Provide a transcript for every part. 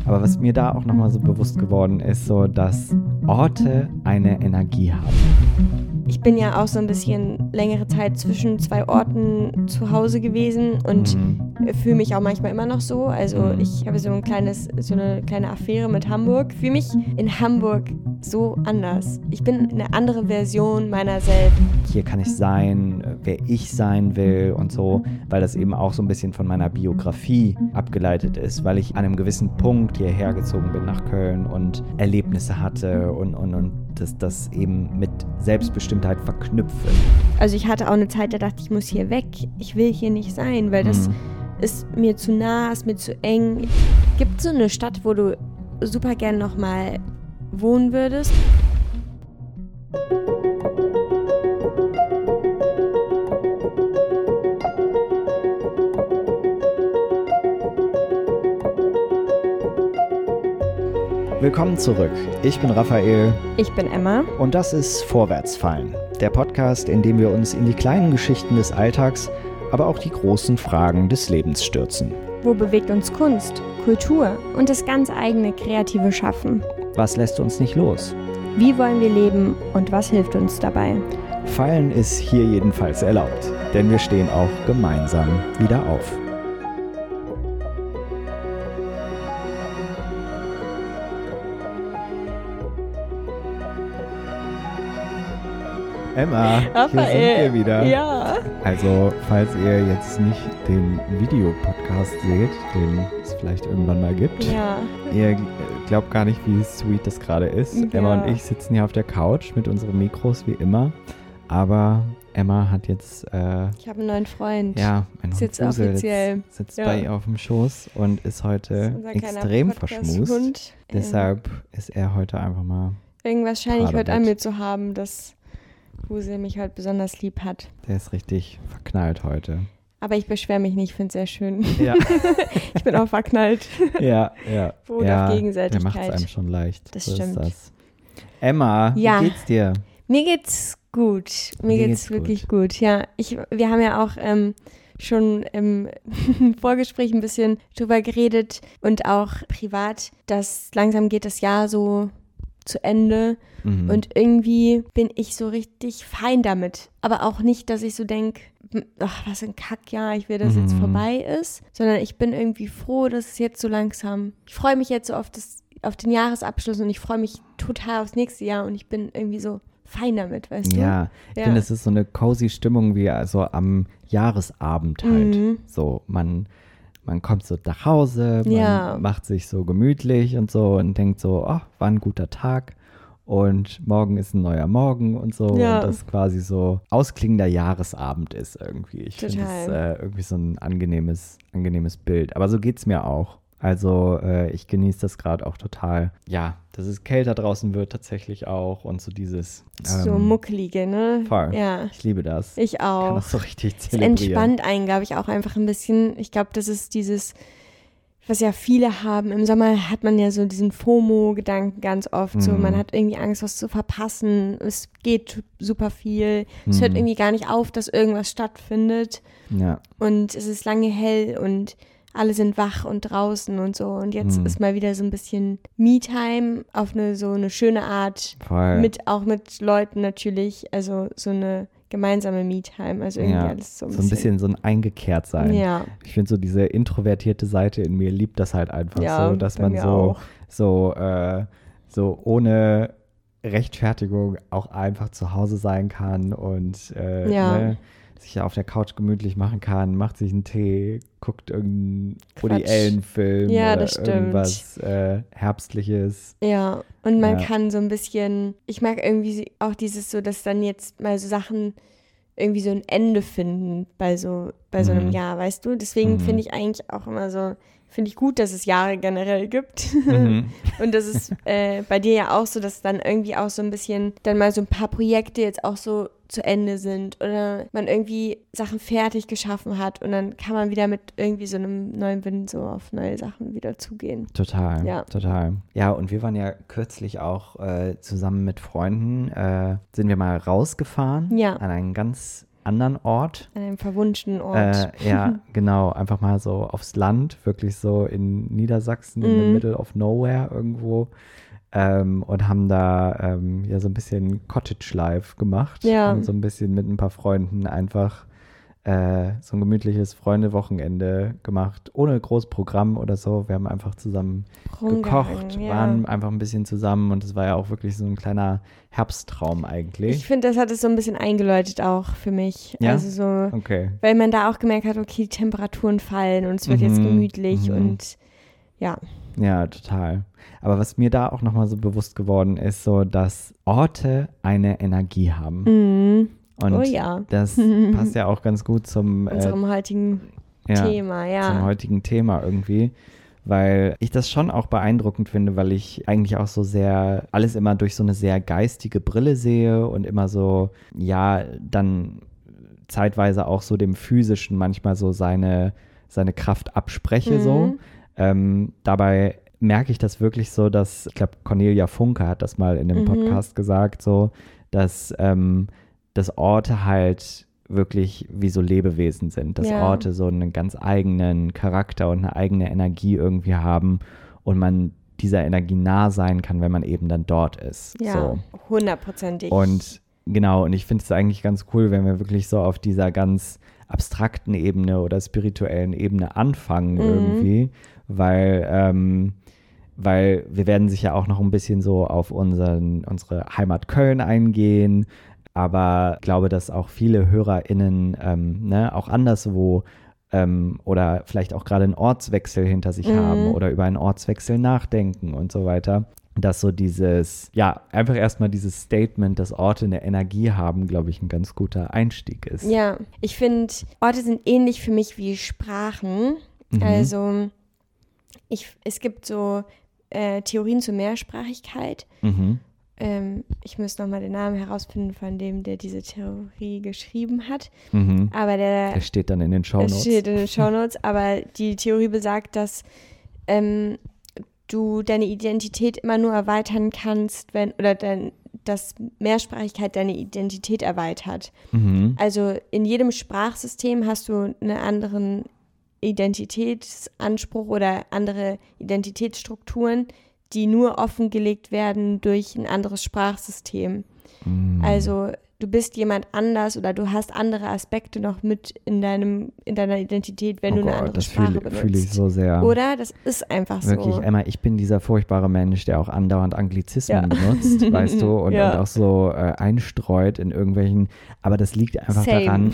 Aber was mir da auch nochmal so bewusst geworden ist, so, dass Orte eine Energie haben. Ich bin ja auch so ein bisschen längere Zeit zwischen 2 Orten zu Hause gewesen und fühle mich auch manchmal immer noch so. Also ich habe so eine kleine Affäre mit Hamburg. Fühle mich in Hamburg so anders. Ich bin eine andere Version meiner selbst. Hier kann ich sein, wer ich sein will und so, weil das eben auch so ein bisschen von meiner Biografie abgeleitet ist, weil ich an einem gewissen Punkt hierher gezogen bin nach Köln und Erlebnisse hatte und das eben mit Selbstbestimmtheit verknüpfe. Also ich hatte auch eine Zeit, da dachte ich, muss hier weg. Ich will hier nicht sein, weil das ist mir zu nah, ist mir zu eng. Gibt es so eine Stadt, wo du super gern nochmal wohnen würdest? Willkommen zurück. Ich bin Raphael. Ich bin Emma. Und das ist Vorwärtsfallen, der Podcast, in dem wir uns in die kleinen Geschichten des Alltags, aber auch die großen Fragen des Lebens stürzen. Wo bewegt uns Kunst, Kultur und das ganz eigene kreative Schaffen? Was lässt uns nicht los? Wie wollen wir leben und was hilft uns dabei? Fallen ist hier jedenfalls erlaubt, denn wir stehen auch gemeinsam wieder auf. Emma, Raphael, hier sind wir wieder. Ja. Also, falls ihr jetzt nicht den Videopodcast seht, den es vielleicht irgendwann mal gibt, Ja. ihr glaubt gar nicht, wie sweet das gerade ist. Ja. Emma und ich sitzen hier auf der Couch mit unseren Mikros wie immer, aber Emma hat jetzt Ich habe einen neuen Freund. ein Ist jetzt Hund Fusel offiziell. sitzt Ja. bei ihr auf dem Schoß und ist Das ist heute unser kleiner extrem verschmust. Podcast-Hund. Deshalb ist er heute einfach mal, Irgendwas scheine ich heute Paradebett. an mir zu haben, dass Huse mich heute besonders lieb hat. der ist richtig verknallt heute. Aber ich beschwere mich nicht, ich finde es sehr schön. Ja. Ich bin auch verknallt. Ja. Beruht Ja, auf der Gegenseitigkeit. macht es einem schon leicht. Das So stimmt. Ist das. Emma, Ja. wie geht's dir? Mir geht's gut. Mir Dir geht's geht's wirklich gut. Ja, wir haben ja auch schon im Vorgespräch ein bisschen drüber geredet und auch privat, dass langsam geht das Jahr so zu Ende und irgendwie bin ich so richtig fein damit. Aber auch nicht, dass ich so denke, ach, was ein Kackjahr, ich will, dass jetzt vorbei ist, sondern ich bin irgendwie froh, dass es jetzt so langsam, ich freue mich jetzt so auf den Jahresabschluss und ich freue mich total aufs nächste Jahr und ich bin irgendwie so fein damit, weißt du? Ja, ich finde, es ist so eine cozy Stimmung wie also am Jahresabend halt. So, man kommt so nach Hause, man macht sich so gemütlich und so und denkt so, ach, war ein guter Tag und morgen ist ein neuer Morgen und so. Ja. Und das quasi so ausklingender Jahresabend ist irgendwie. Ich finde Total. das irgendwie so ein angenehmes Bild. Aber so geht's mir auch. Also ich genieße das gerade auch total. Ja, dass es kälter draußen wird tatsächlich auch und so dieses So muckelige, ne? Voll. Ja, Ich liebe das. ich Ich kann auch. das so richtig Es zelebrieren. entspannt einen, glaube ich, auch einfach ein bisschen. Ich glaube, das ist dieses, was ja viele haben. Im Sommer hat man ja so diesen FOMO-Gedanken ganz oft. So, man hat irgendwie Angst, was zu verpassen. Es geht super viel. Es hört irgendwie gar nicht auf, dass irgendwas stattfindet. Ja. Und es ist lange hell und alle sind wach und draußen und so. Und jetzt ist mal wieder so ein bisschen Me-Time auf so eine schöne Art. Voll. Auch mit Leuten natürlich. Also so eine gemeinsame Me-Time. Also irgendwie alles so ein bisschen so ein Eingekehrtsein. Ja. Ich finde so diese introvertierte Seite in mir liebt das halt einfach Ja, so, dass bei man mir so auch. ohne Rechtfertigung auch einfach zu Hause sein kann und sich auf der Couch gemütlich machen kann, macht sich einen Tee, guckt irgendeinen Woody Quatsch. Allen-Film Ja, oder das stimmt. irgendwas Herbstliches. Ja, und man Ja. kann so ein bisschen, ich mag irgendwie auch dieses so, dass dann jetzt mal so Sachen irgendwie so ein Ende finden bei so einem Jahr, weißt du? Deswegen finde ich eigentlich auch immer so, finde ich gut, dass es Jahre generell gibt. Und das ist bei dir ja auch so, dass dann irgendwie auch so ein bisschen dann mal so ein paar Projekte jetzt auch so zu Ende sind oder man irgendwie Sachen fertig geschaffen hat und dann kann man wieder mit irgendwie so einem neuen Wind so auf neue Sachen wieder zugehen. Total, Ja. total. Ja, und wir waren ja kürzlich auch zusammen mit Freunden, sind wir mal rausgefahren Ja. an einen ganz anderen Ort. An einem verwunschenen Ort. Ja, genau. Einfach mal so aufs Land, wirklich so in Niedersachsen, in the middle of nowhere irgendwo. Und haben da ja so ein bisschen Cottage Life gemacht. Ja. Haben so ein bisschen mit ein paar Freunden einfach so ein gemütliches Freunde-Wochenende gemacht, ohne großes Programm oder so. Wir haben einfach zusammen gekocht, waren einfach ein bisschen zusammen und es war ja auch wirklich so ein kleiner Herbsttraum eigentlich. Ich finde, das hat es so ein bisschen eingeläutet auch für mich. Ja? Also so, okay. Weil man da auch gemerkt hat, okay, die Temperaturen fallen und es wird jetzt gemütlich und ja. Ja, total. Aber was mir da auch nochmal so bewusst geworden ist, so, dass Orte eine Energie haben. Mhm. Und oh ja. das passt ja auch ganz gut zum unserem heutigen Thema, ja. Zum heutigen Thema irgendwie, weil ich das schon auch beeindruckend finde, weil ich eigentlich auch so sehr alles immer durch so eine sehr geistige Brille sehe und immer so, ja, dann zeitweise auch so dem Physischen manchmal so seine Kraft abspreche so. Dabei merke ich das wirklich so, dass, ich glaube, Cornelia Funke hat das mal in dem Podcast gesagt, so, dass Orte halt wirklich wie so Lebewesen sind, dass Orte so einen ganz eigenen Charakter und eine eigene Energie irgendwie haben und man dieser Energie nah sein kann, wenn man eben dann dort ist. Ja, 100%ig. Und genau, und ich finde es eigentlich ganz cool, wenn wir wirklich so auf dieser ganz abstrakten Ebene oder spirituellen Ebene anfangen irgendwie, weil wir werden sicher auch noch ein bisschen so auf unsere Heimat Köln eingehen, aber ich glaube, dass auch viele HörerInnen auch anderswo oder vielleicht auch gerade einen Ortswechsel hinter sich haben oder über einen Ortswechsel nachdenken und so weiter. Dass so dieses, ja, einfach erstmal dieses Statement, dass Orte eine Energie haben, glaube ich, ein ganz guter Einstieg ist. Ja, ich finde, Orte sind ähnlich für mich wie Sprachen. Also es gibt so Theorien zur Mehrsprachigkeit. Ich müsste nochmal den Namen herausfinden von dem, der diese Theorie geschrieben hat. Aber der steht dann in den Shownotes. Es steht in den Shownotes, aber die Theorie besagt, dass du deine Identität immer nur erweitern kannst, dass Mehrsprachigkeit deine Identität erweitert. Also in jedem Sprachsystem hast du einen anderen Identitätsanspruch oder andere Identitätsstrukturen, die nur offengelegt werden durch ein anderes Sprachsystem. Also du bist jemand anders oder du hast andere Aspekte noch mit in deiner Identität, wenn du eine andere Sprache benutzt. Fühle ich so sehr. Oder? Das ist einfach so. Wirklich, Emma, ich bin dieser furchtbare Mensch, der auch andauernd Anglizismen benutzt, weißt du, und auch so einstreut in irgendwelchen, aber das liegt einfach daran,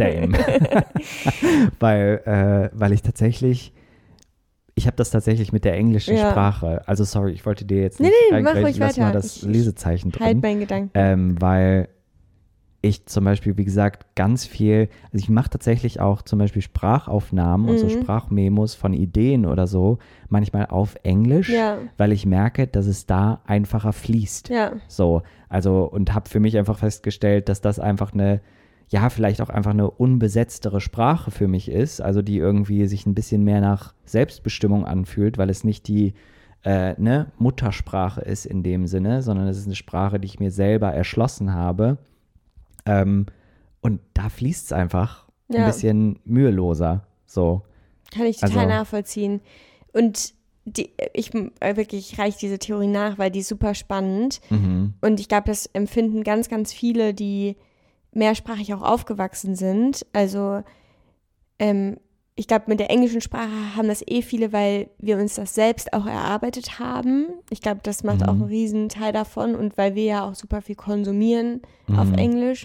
weil ich habe das tatsächlich mit der englischen Sprache, also sorry, ich wollte dir jetzt nicht reingreifen, lass mal das Lesezeichen drin. Halt meinen Gedanken. Weil ich zum Beispiel, wie gesagt, ganz viel, also ich mache tatsächlich auch zum Beispiel Sprachaufnahmen und so Sprachmemos von Ideen oder so, manchmal auf Englisch, weil ich merke, dass es da einfacher fließt. Ja. So, also und habe für mich einfach festgestellt, dass das einfach vielleicht auch einfach eine unbesetztere Sprache für mich ist, also die irgendwie sich ein bisschen mehr nach Selbstbestimmung anfühlt, weil es nicht die Muttersprache ist in dem Sinne, sondern es ist eine Sprache, die ich mir selber erschlossen habe. Und da fließt es einfach ein bisschen müheloser. So. Kann ich total nachvollziehen. Und ich reiche diese Theorie nach, weil die ist super spannend. Und ich glaube, das empfinden ganz, ganz viele, die mehrsprachig auch aufgewachsen sind. Also ich glaube, mit der englischen Sprache haben das viele, weil wir uns das selbst auch erarbeitet haben. Ich glaube, das macht auch einen riesen Teil davon und weil wir ja auch super viel konsumieren auf Englisch.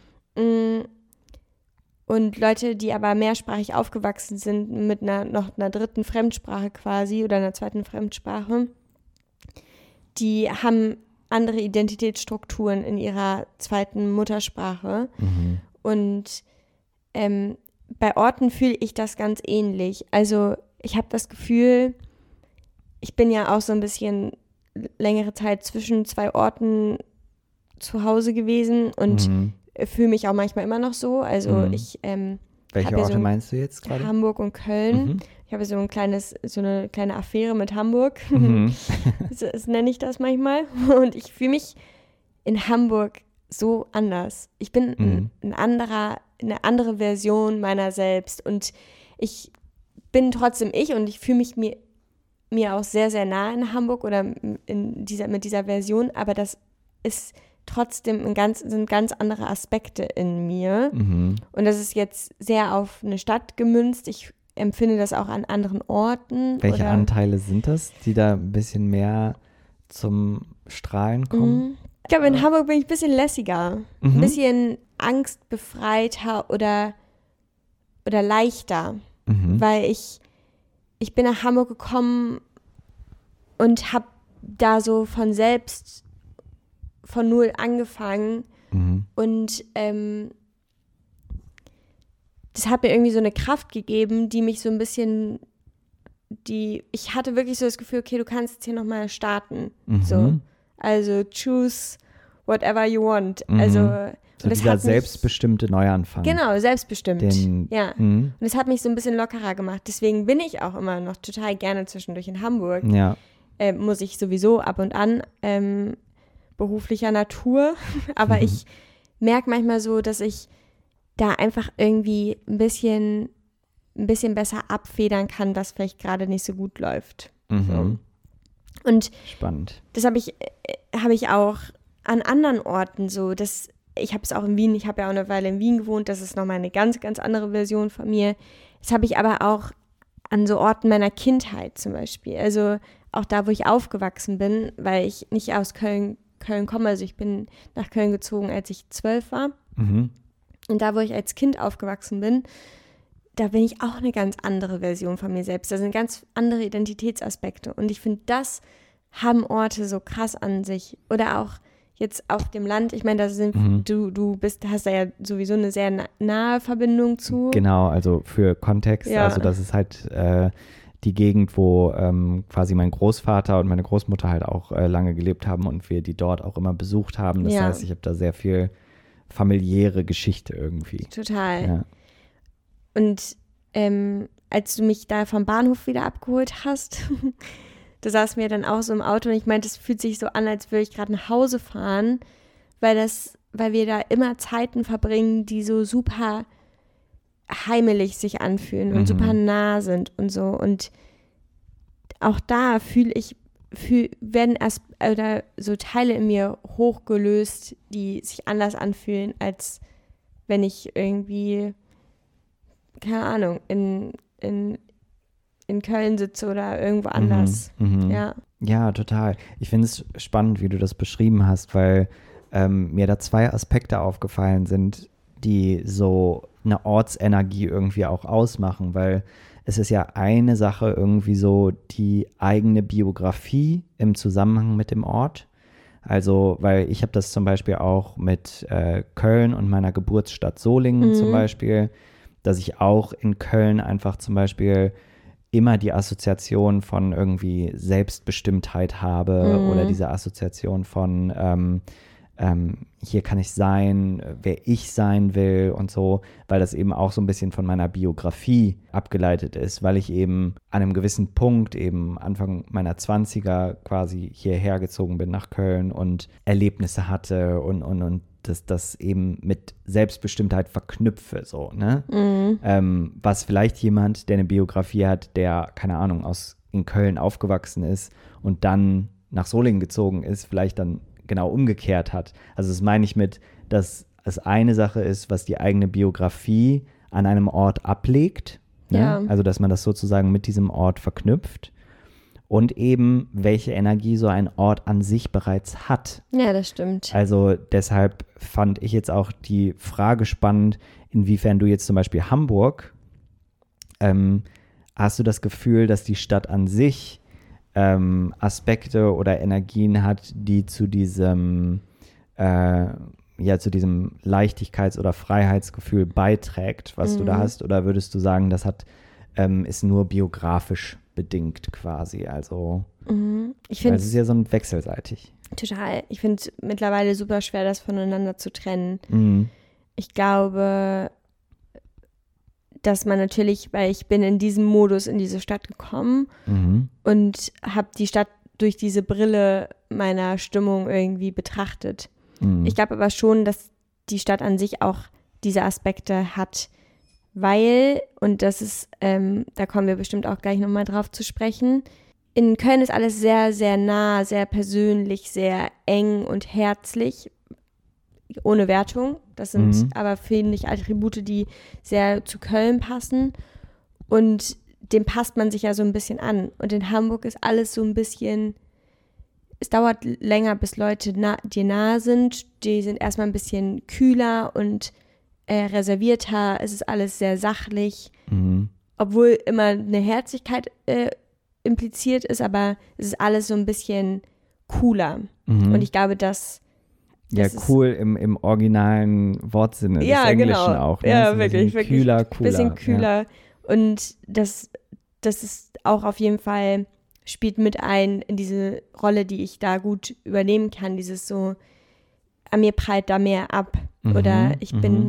Und Leute, die aber mehrsprachig aufgewachsen sind mit noch einer dritten Fremdsprache quasi oder einer zweiten Fremdsprache, die haben andere Identitätsstrukturen in ihrer zweiten Muttersprache. Und bei Orten fühle ich das ganz ähnlich. Also ich habe das Gefühl, ich bin ja auch so ein bisschen längere Zeit zwischen zwei Orten zu Hause gewesen und fühle mich auch manchmal immer noch so. Also ich welche Orte meinst du jetzt gerade? Hamburg und Köln. Ich habe so eine kleine Affäre mit Hamburg. so nenne ich das manchmal. Und ich fühle mich in Hamburg so anders. Ich bin ein anderer eine andere Version meiner selbst. Und ich bin trotzdem ich und ich fühle mich mir auch sehr, sehr nah in Hamburg oder mit dieser Version, aber das ist trotzdem sind ganz andere Aspekte in mir. Mhm. Und das ist jetzt sehr auf eine Stadt gemünzt. Ich empfinde das auch an anderen Orten. Welche Anteile sind das, die da ein bisschen mehr zum Strahlen kommen? Ich glaube, in Hamburg bin ich ein bisschen lässiger, ein bisschen angstbefreiter oder leichter, weil ich bin nach Hamburg gekommen und habe da so von null angefangen und das hat mir irgendwie so eine Kraft gegeben, die mich so ein bisschen, ich hatte wirklich so das Gefühl, okay, du kannst jetzt hier nochmal starten, so. Also choose whatever you want, also so dieser selbstbestimmte Neuanfang. Genau, selbstbestimmt. Ja. Und das hat mich so ein bisschen lockerer gemacht. Deswegen bin ich auch immer noch total gerne zwischendurch in Hamburg. Ja. Muss ich sowieso ab und an beruflicher Natur. Aber ich merke manchmal so, dass ich da einfach irgendwie ein bisschen besser abfedern kann, was vielleicht gerade nicht so gut läuft. So. Und spannend. Das habe ich auch an anderen Orten so, ich habe es auch in Wien, ich habe ja auch eine Weile in Wien gewohnt, das ist nochmal eine ganz, ganz andere Version von mir. Das habe ich aber auch an so Orten meiner Kindheit zum Beispiel. Also auch da, wo ich aufgewachsen bin, weil ich nicht aus Köln komme. Also ich bin nach Köln gezogen, als ich 12 war. Und da, wo ich als Kind aufgewachsen bin, da bin ich auch eine ganz andere Version von mir selbst. Da sind ganz andere Identitätsaspekte. Und ich finde, das haben Orte so krass an sich. Oder auch jetzt auf dem Land, ich meine, da sind hast da ja sowieso eine sehr nahe Verbindung zu. Genau, also für Kontext, also das ist halt die Gegend, wo quasi mein Großvater und meine Großmutter halt auch lange gelebt haben und wir die dort auch immer besucht haben. Das heißt, ich habe da sehr viel familiäre Geschichte irgendwie. Total. Ja. Und als du mich da vom Bahnhof wieder abgeholt hast, da saßen wir dann auch so im Auto und ich meinte, es fühlt sich so an, als würde ich gerade nach Hause fahren, weil wir da immer Zeiten verbringen, die so super heimelig sich anfühlen und super nah sind und so. Und auch da werden oder so Teile in mir hochgelöst, die sich anders anfühlen, als wenn ich irgendwie, keine Ahnung, in Köln sitze oder irgendwo anders. Ja, total. Ich finde es spannend, wie du das beschrieben hast, weil mir da zwei Aspekte aufgefallen sind, die so eine Ortsenergie irgendwie auch ausmachen, weil es ist ja eine Sache irgendwie so die eigene Biografie im Zusammenhang mit dem Ort. Also, weil ich habe das zum Beispiel auch mit Köln und meiner Geburtsstadt Solingen zum Beispiel, dass ich auch in Köln einfach zum Beispiel immer die Assoziation von irgendwie Selbstbestimmtheit habe oder diese Assoziation von hier kann ich sein, wer ich sein will und so, weil das eben auch so ein bisschen von meiner Biografie abgeleitet ist, weil ich eben an einem gewissen Punkt eben Anfang meiner 20er quasi hierher gezogen bin nach Köln und Erlebnisse hatte und das eben mit Selbstbestimmtheit verknüpfe, so, ne? Was vielleicht jemand, der eine Biografie hat, der, keine Ahnung, in Köln aufgewachsen ist und dann nach Solingen gezogen ist, vielleicht dann genau umgekehrt hat. Also das meine ich mit, dass es eine Sache ist, was die eigene Biografie an einem Ort ablegt, ne? Ja. Also dass man das sozusagen mit diesem Ort verknüpft und eben welche Energie so ein Ort an sich bereits hat. Ja, das stimmt. Also deshalb fand ich jetzt auch die Frage spannend, inwiefern du jetzt zum Beispiel Hamburg, hast du das Gefühl, dass die Stadt an sich Aspekte oder Energien hat, die zu diesem Leichtigkeits- oder Freiheitsgefühl beiträgt, was du da hast? Oder würdest du sagen, das ist nur biografisch bedingt quasi? Also ich finde es ist ja so ein wechselseitig. Total. Ich finde es mittlerweile super schwer, das voneinander zu trennen. Ich glaube, dass man natürlich, weil ich bin in diesem Modus in diese Stadt gekommen und habe die Stadt durch diese Brille meiner Stimmung irgendwie betrachtet. Ich glaube aber schon, dass die Stadt an sich auch diese Aspekte hat, weil, und das ist, da kommen wir bestimmt auch gleich nochmal drauf zu sprechen, in Köln ist alles sehr, sehr nah, sehr persönlich, sehr eng und herzlich, ohne Wertung. Das sind aber, finde ich, Attribute, die sehr zu Köln passen und dem passt man sich ja so ein bisschen an. Und in Hamburg ist alles so ein bisschen, es dauert länger, bis Leute dir nah sind. Die sind erstmal ein bisschen kühler und reservierter. Es ist alles sehr sachlich, obwohl immer eine Herzlichkeit impliziert ist, aber es ist alles so ein bisschen cooler. Und ich glaube, das ja, cool im originalen Wortsinne des Englischen auch. Ne? Ja, so wirklich. Kühler, cooler. Bisschen kühler. Ja. Und das ist auch auf jeden Fall, spielt mit ein in diese Rolle, die ich da gut übernehmen kann. Dieses so, an mir prallt da mehr ab. Oder ich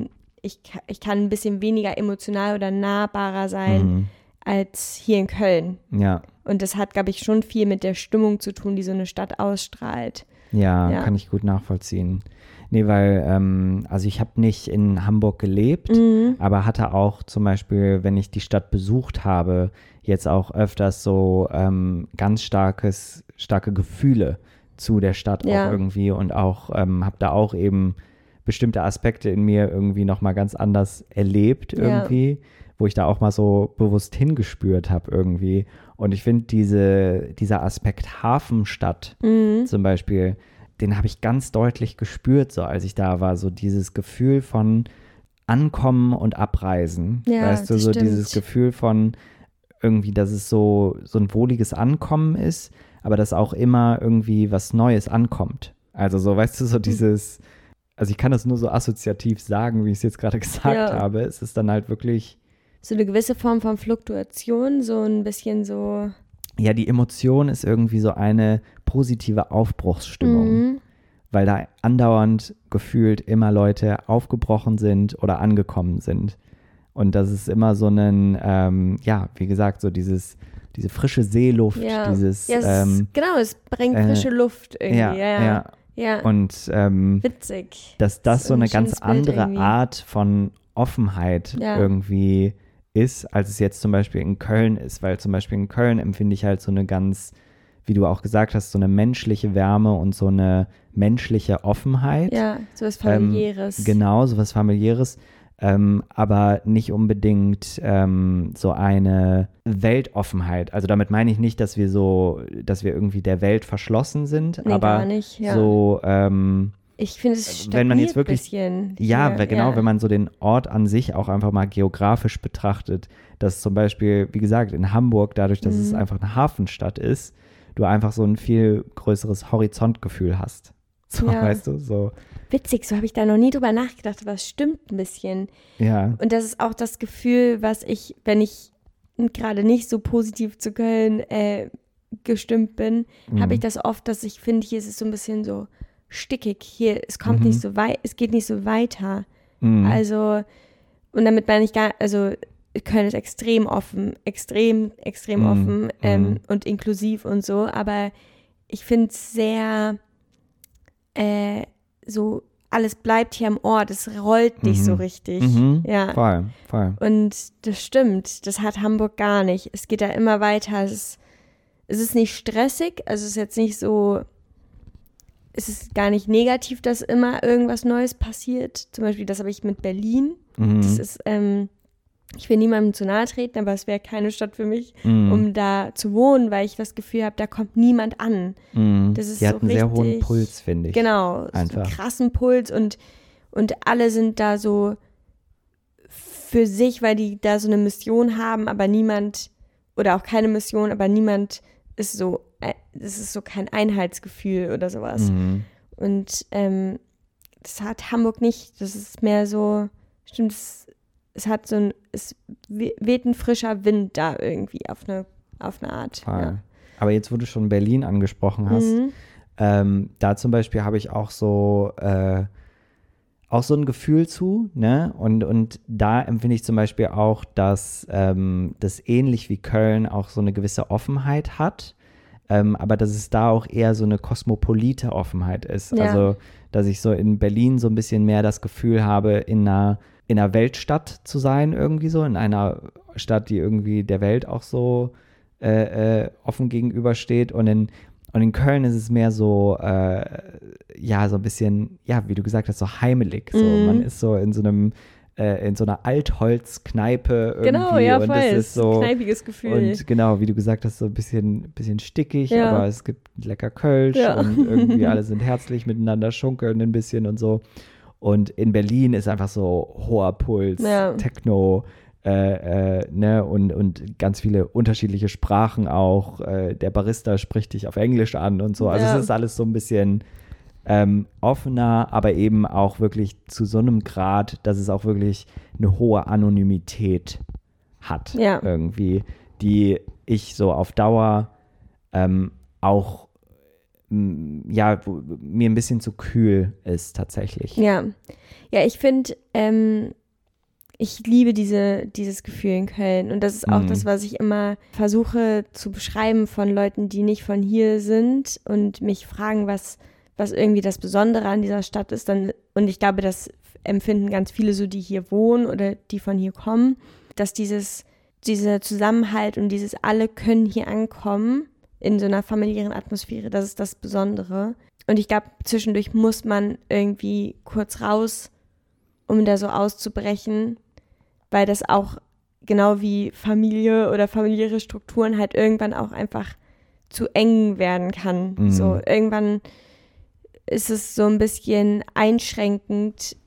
kann ein bisschen weniger emotional oder nahbarer sein als hier in Köln. Ja. Und das hat, glaube ich, schon viel mit der Stimmung zu tun, die so eine Stadt ausstrahlt. Ja, kann ich gut nachvollziehen. Nee, weil, also ich habe nicht in Hamburg gelebt, aber hatte auch zum Beispiel, wenn ich die Stadt besucht habe, jetzt auch öfters so ganz starke Gefühle zu der Stadt auch irgendwie und auch habe da auch eben bestimmte Aspekte in mir irgendwie nochmal ganz anders erlebt irgendwie, wo ich da auch mal so bewusst hingespürt habe irgendwie. Und ich finde dieser Aspekt Hafenstadt zum Beispiel, den habe ich ganz deutlich gespürt, so als ich da war, so dieses Gefühl von Ankommen und Abreisen. Ja, weißt du, so stimmt. dieses Gefühl von irgendwie, dass es so ein wohliges Ankommen ist, aber dass auch immer irgendwie was Neues ankommt. Also so, weißt du, so dieses, also ich kann das nur so assoziativ sagen, wie ich es jetzt gerade gesagt habe. Es ist dann halt wirklich so eine gewisse Form von Fluktuation, so ein bisschen so. Ja, die Emotion ist irgendwie so eine positive Aufbruchsstimmung, weil da andauernd gefühlt immer Leute aufgebrochen sind oder angekommen sind. Und das ist immer so ein, wie gesagt, so diese frische Seeluft, dieses. Ja, genau, es bringt frische Luft irgendwie. Ja. Und witzig. Dass das so eine ganz andere irgendwie. Art von Offenheit irgendwie ist, als es jetzt zum Beispiel in Köln ist, weil zum Beispiel in Köln empfinde ich halt so eine ganz, wie du auch gesagt hast, so eine menschliche Wärme und so eine menschliche Offenheit. Ja, sowas Familiäres. Genau, sowas Familiäres, aber nicht unbedingt so eine Weltoffenheit. Also damit meine ich nicht, dass wir irgendwie der Welt verschlossen sind, nee, aber gar nicht, so ich finde, es stagniert wenn man jetzt wirklich, ein bisschen. ja, genau, wenn man so den Ort an sich auch einfach mal geografisch betrachtet, dass zum Beispiel, wie gesagt, in Hamburg, dadurch, dass es einfach eine Hafenstadt ist, du einfach so ein viel größeres Horizontgefühl hast. So, weißt du, so. Witzig, so habe ich da noch nie drüber nachgedacht, aber es stimmt ein bisschen. Ja. Und das ist auch das Gefühl, was ich, wenn ich gerade nicht so positiv zu Köln gestimmt bin, habe ich das oft, dass ich finde, hier ist es so ein bisschen so stickig, hier, es kommt nicht so weit, es geht nicht so weiter. Also, und damit meine ich also Köln ist extrem offen, extrem offen und inklusiv und so, aber ich finde es sehr so, alles bleibt hier am Ort, es rollt nicht so richtig. Ja. Voll. Und das stimmt, das hat Hamburg gar nicht. Es geht da immer weiter, es ist nicht stressig, also es ist jetzt nicht so, es ist gar nicht negativ, dass immer irgendwas Neues passiert. Zum Beispiel, das habe ich mit Berlin. Das ist, ich will niemandem zu nahe treten, aber es wäre keine Stadt für mich, um da zu wohnen, weil ich das Gefühl habe, da kommt niemand an. Das ist Die so hat einen sehr hohen Puls, finde ich. Genau, so einen krassen Puls und alle sind da so für sich, weil die da so eine Mission haben, aber niemand, oder auch keine Mission, aber niemand ist so, das ist so kein Einheitsgefühl oder sowas. Und das hat Hamburg nicht. Das ist mehr so, stimmt, es weht ein frischer Wind da irgendwie auf eine Art. Ja. Aber jetzt, wo du schon Berlin angesprochen hast, da zum Beispiel habe ich auch so ein Gefühl zu, ne? Und da empfinde ich zum Beispiel auch, dass das ähnlich wie Köln auch so eine gewisse Offenheit hat, aber dass es da auch eher so eine kosmopolite Offenheit ist. Ja. Also, dass ich so in Berlin so ein bisschen mehr das Gefühl habe, in einer in einer Weltstadt zu sein, irgendwie so, in einer Stadt, die irgendwie der Welt auch so offen gegenübersteht. Und in Köln ist es mehr so, ja, so ein bisschen, ja, wie du gesagt hast, so heimelig. So. Man ist so in so einer Altholzkneipe irgendwie. Genau, ja, voll. Und das ist so ein kneipiges Gefühl. Und genau, wie du gesagt hast, so ein bisschen stickig, Ja. aber es gibt lecker Kölsch Ja. und irgendwie alle sind herzlich miteinander, schunkeln ein bisschen und so. Und in Berlin ist einfach so hoher Puls, Ja. Techno, ne, und ganz viele unterschiedliche Sprachen auch. Der Barista spricht dich auf Englisch an und so. Also Ja. es ist alles so ein bisschen offener, aber eben auch wirklich zu so einem Grad, dass es auch wirklich eine hohe Anonymität hat. Ja. Irgendwie, die ich so auf Dauer auch ja, mir ein bisschen zu kühl ist tatsächlich. Ja, ich finde, ich liebe dieses Gefühl in Köln und das ist auch das, was ich immer versuche zu beschreiben von Leuten, die nicht von hier sind und mich fragen, was irgendwie das Besondere an dieser Stadt ist. Und ich glaube, das empfinden ganz viele so, die hier wohnen oder die von hier kommen, dass dieser Zusammenhalt und dieses alle können hier ankommen in so einer familiären Atmosphäre, das ist das Besondere. Und ich glaube, zwischendurch muss man irgendwie kurz raus, um da so auszubrechen, weil das auch genau wie Familie oder familiäre Strukturen halt irgendwann auch einfach zu eng werden kann. So irgendwann ist es so ein bisschen einschränkend,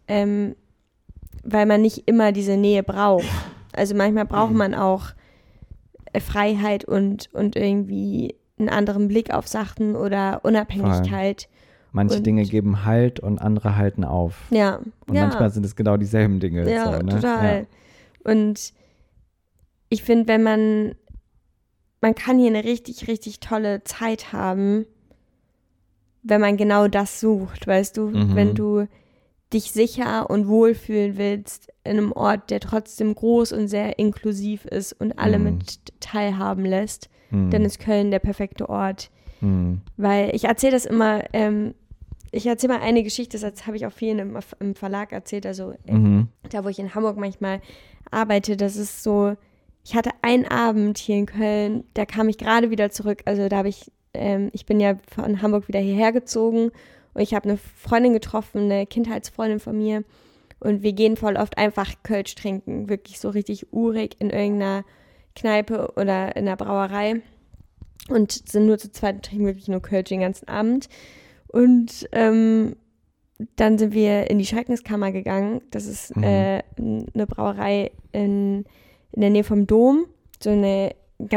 weil man nicht immer diese Nähe braucht. Also manchmal braucht man auch Freiheit und irgendwie einen anderen Blick auf Sachen oder Unabhängigkeit. Manche Dinge geben Halt und andere halten auf. Ja. Und manchmal sind es genau dieselben Dinge. Ja, so, ne? total. Ja. Und ich finde, wenn man kann hier eine richtig, richtig tolle Zeit haben, wenn man genau das sucht, weißt du? Wenn du dich sicher und wohlfühlen willst in einem Ort, der trotzdem groß und sehr inklusiv ist und alle mit teilhaben lässt, dann ist Köln der perfekte Ort. Weil ich erzähle das immer, ich erzähle mal eine Geschichte, das habe ich auch vielen im Verlag erzählt, also da, wo ich in Hamburg manchmal arbeite, das ist so, ich hatte einen Abend hier in Köln, da kam ich gerade wieder zurück, also da habe ich bin ja von Hamburg wieder hierher gezogen und ich habe eine Freundin getroffen, eine Kindheitsfreundin von mir und wir gehen voll oft einfach Kölsch trinken, wirklich so richtig urig in irgendeiner Kneipe oder in einer Brauerei und sind nur zu zweit und trinken wirklich nur Kölsch den ganzen Abend. Und dann sind wir in die Schreckenskammer gegangen. Das ist eine Brauerei in der Nähe vom Dom. So eine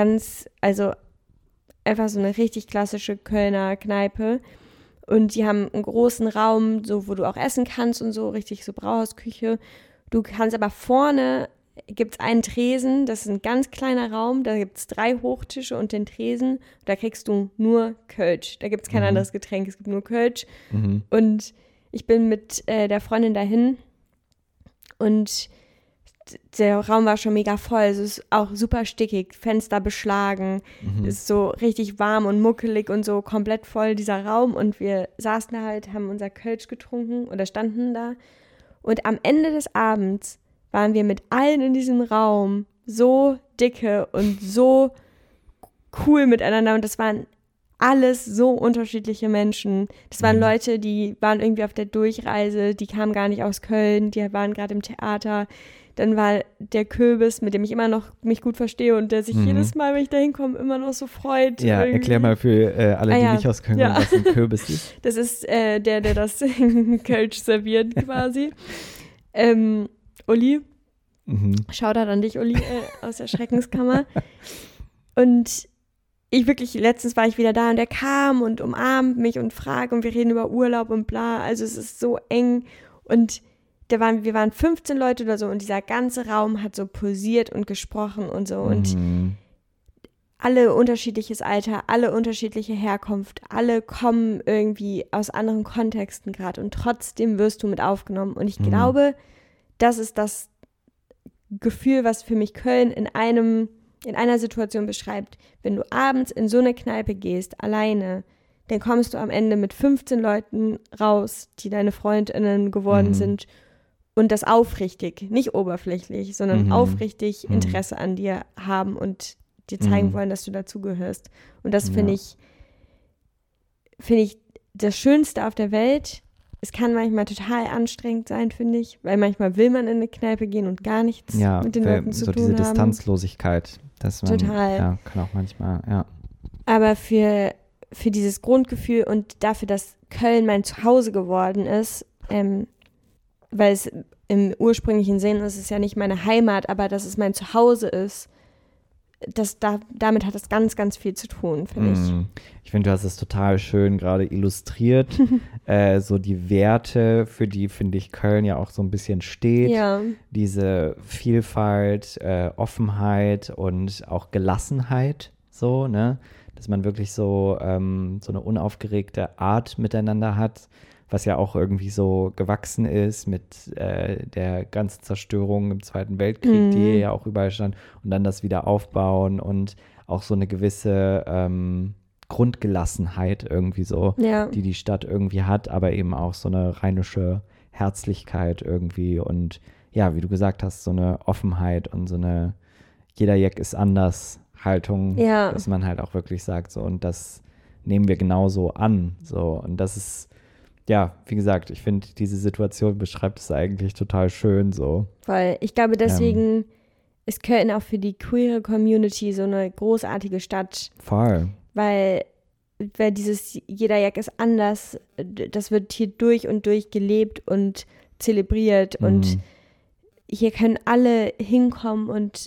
einfach so eine richtig klassische Kölner Kneipe. Und die haben einen großen Raum, so wo du auch essen kannst und so, richtig so Brauhausküche. Du kannst aber vorne, gibt es einen Tresen, das ist ein ganz kleiner Raum, da gibt es 3 Hochtische und den Tresen. Da kriegst du nur Kölsch. Da gibt es kein anderes Getränk, es gibt nur Kölsch. Und ich bin mit der Freundin dahin und der Raum war schon mega voll, es ist auch super stickig, Fenster beschlagen, ist so richtig warm und muckelig und so komplett voll dieser Raum und wir saßen da halt, haben unser Kölsch getrunken oder standen da und am Ende des Abends waren wir mit allen in diesem Raum so dicke und so cool miteinander und das waren alles so unterschiedliche Menschen. Das waren Leute, die waren irgendwie auf der Durchreise, die kamen gar nicht aus Köln, die waren gerade im Theater. Dann war der Kürbis, mit dem ich immer noch mich gut verstehe und der sich jedes Mal, wenn ich da hinkomme, immer noch so freut. Ja, irgendwie. erklär mal für alle, die nicht aus Köln kommen, was ein Kürbis ist. Das ist der das Kölsch serviert quasi. Uli, Shoutout an dich, Uli, aus der Schreckenskammer. Und letztens war ich wieder da und der kam und umarmt mich und fragt und wir reden über Urlaub und bla. Also es ist so eng und wir waren 15 Leute oder so und dieser ganze Raum hat so pulsiert und gesprochen und so und alle unterschiedliches Alter, alle unterschiedliche Herkunft, alle kommen irgendwie aus anderen Kontexten gerade und trotzdem wirst du mit aufgenommen und ich glaube, das ist das Gefühl, was für mich Köln in einer Situation beschreibt. Wenn du abends in so eine Kneipe gehst, alleine, dann kommst du am Ende mit 15 Leuten raus, die deine FreundInnen geworden sind und das aufrichtig, nicht oberflächlich, sondern aufrichtig Interesse an dir haben und dir zeigen wollen, dass du dazugehörst. Und das finde ich das Schönste auf der Welt. Es kann manchmal total anstrengend sein, finde ich, weil manchmal will man in eine Kneipe gehen und gar nichts mit den Leuten zu so tun diese haben. Distanzlosigkeit, dass man, Total. Ja, kann auch manchmal, ja. Aber für dieses Grundgefühl und dafür, dass Köln mein Zuhause geworden ist, weil es im ursprünglichen Sinn ist es ja nicht meine Heimat, aber dass es mein Zuhause ist, damit hat es ganz, ganz viel zu tun, finde ich. Ich finde, du hast es total schön gerade illustriert. So die Werte, für die, finde ich, Köln ja auch so ein bisschen steht. Ja. Diese Vielfalt, Offenheit und auch Gelassenheit, so, ne? Dass man wirklich so eine unaufgeregte Art miteinander hat, was ja auch irgendwie so gewachsen ist mit der ganzen Zerstörung im Zweiten Weltkrieg, die ja auch überall stand, und dann das wieder aufbauen und auch so eine gewisse Grundgelassenheit irgendwie so, die Stadt irgendwie hat, aber eben auch so eine rheinische Herzlichkeit irgendwie und ja, wie du gesagt hast, so eine Offenheit und so eine jeder Jack ist anders Haltung, dass man halt auch wirklich sagt so, und das nehmen wir genauso an, so, und das ist ja, wie gesagt, ich finde, diese Situation beschreibt es eigentlich total schön so. Weil ich glaube, deswegen ist Köln auch für die queere Community so eine großartige Stadt. Voll. Weil dieses jeder Jack ist anders, das wird hier durch und durch gelebt und zelebriert und hier können alle hinkommen und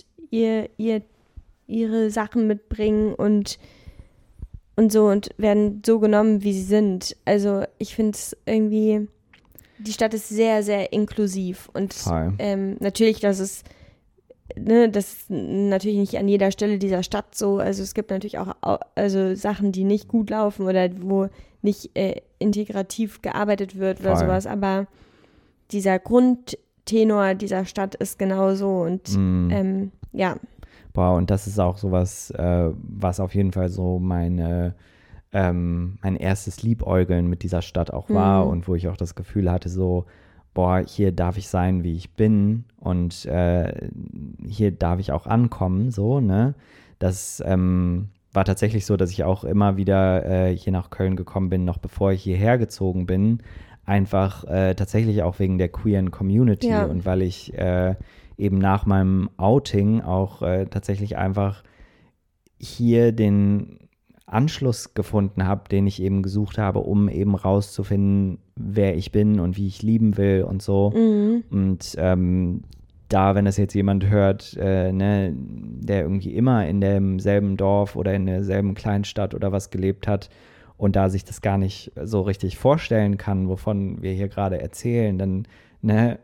ihre Sachen mitbringen und so und werden so genommen, wie sie sind. Also ich finde es irgendwie, die Stadt ist sehr, sehr inklusiv und natürlich, das ist natürlich nicht an jeder Stelle dieser Stadt so. Also es gibt natürlich auch Sachen, die nicht gut laufen oder wo nicht integrativ gearbeitet wird oder sowas, aber dieser Grundtenor dieser Stadt ist genau so und ja. Boah, und das ist auch sowas, was auf jeden Fall so mein erstes Liebäugeln mit dieser Stadt auch war und wo ich auch das Gefühl hatte, so, boah, hier darf ich sein, wie ich bin und hier darf ich auch ankommen, so, ne? Das war tatsächlich so, dass ich auch immer wieder hier nach Köln gekommen bin, noch bevor ich hierher gezogen bin, einfach tatsächlich auch wegen der queeren Community und weil ich eben nach meinem Outing auch tatsächlich einfach hier den Anschluss gefunden habe, den ich eben gesucht habe, um eben rauszufinden, wer ich bin und wie ich lieben will und so. Und da, wenn das jetzt jemand hört, ne, der irgendwie immer in demselben Dorf oder in derselben Kleinstadt oder was gelebt hat und da sich das gar nicht so richtig vorstellen kann, wovon wir hier gerade erzählen, dann, ne,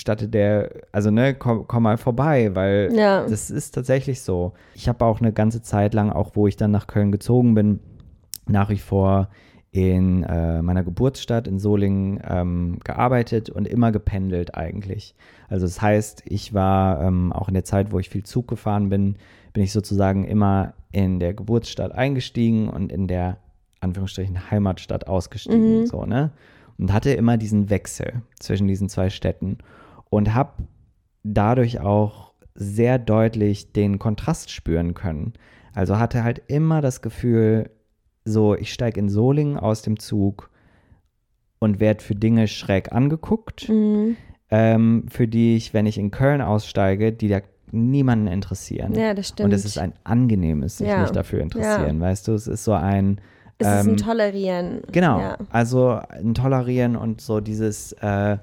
komm mal vorbei, weil das ist tatsächlich so. Ich habe auch eine ganze Zeit lang, auch wo ich dann nach Köln gezogen bin, nach wie vor in meiner Geburtsstadt in Solingen gearbeitet und immer gependelt eigentlich. Also das heißt, ich war auch in der Zeit, wo ich viel Zug gefahren bin ich sozusagen immer in der Geburtsstadt eingestiegen und in der Anführungsstrichen Heimatstadt ausgestiegen, so, ne? Und hatte immer diesen Wechsel zwischen diesen zwei Städten und habe dadurch auch sehr deutlich den Kontrast spüren können. Also hatte halt immer das Gefühl, so, ich steige in Solingen aus dem Zug und werde für Dinge schräg angeguckt, für die ich, wenn ich in Köln aussteige, die da niemanden interessieren. Ja, das stimmt. Und es ist ein angenehmes, sich nicht dafür interessieren, weißt du? Es ist so ein es ist ein Tolerieren. Genau, also ein Tolerieren und so dieses,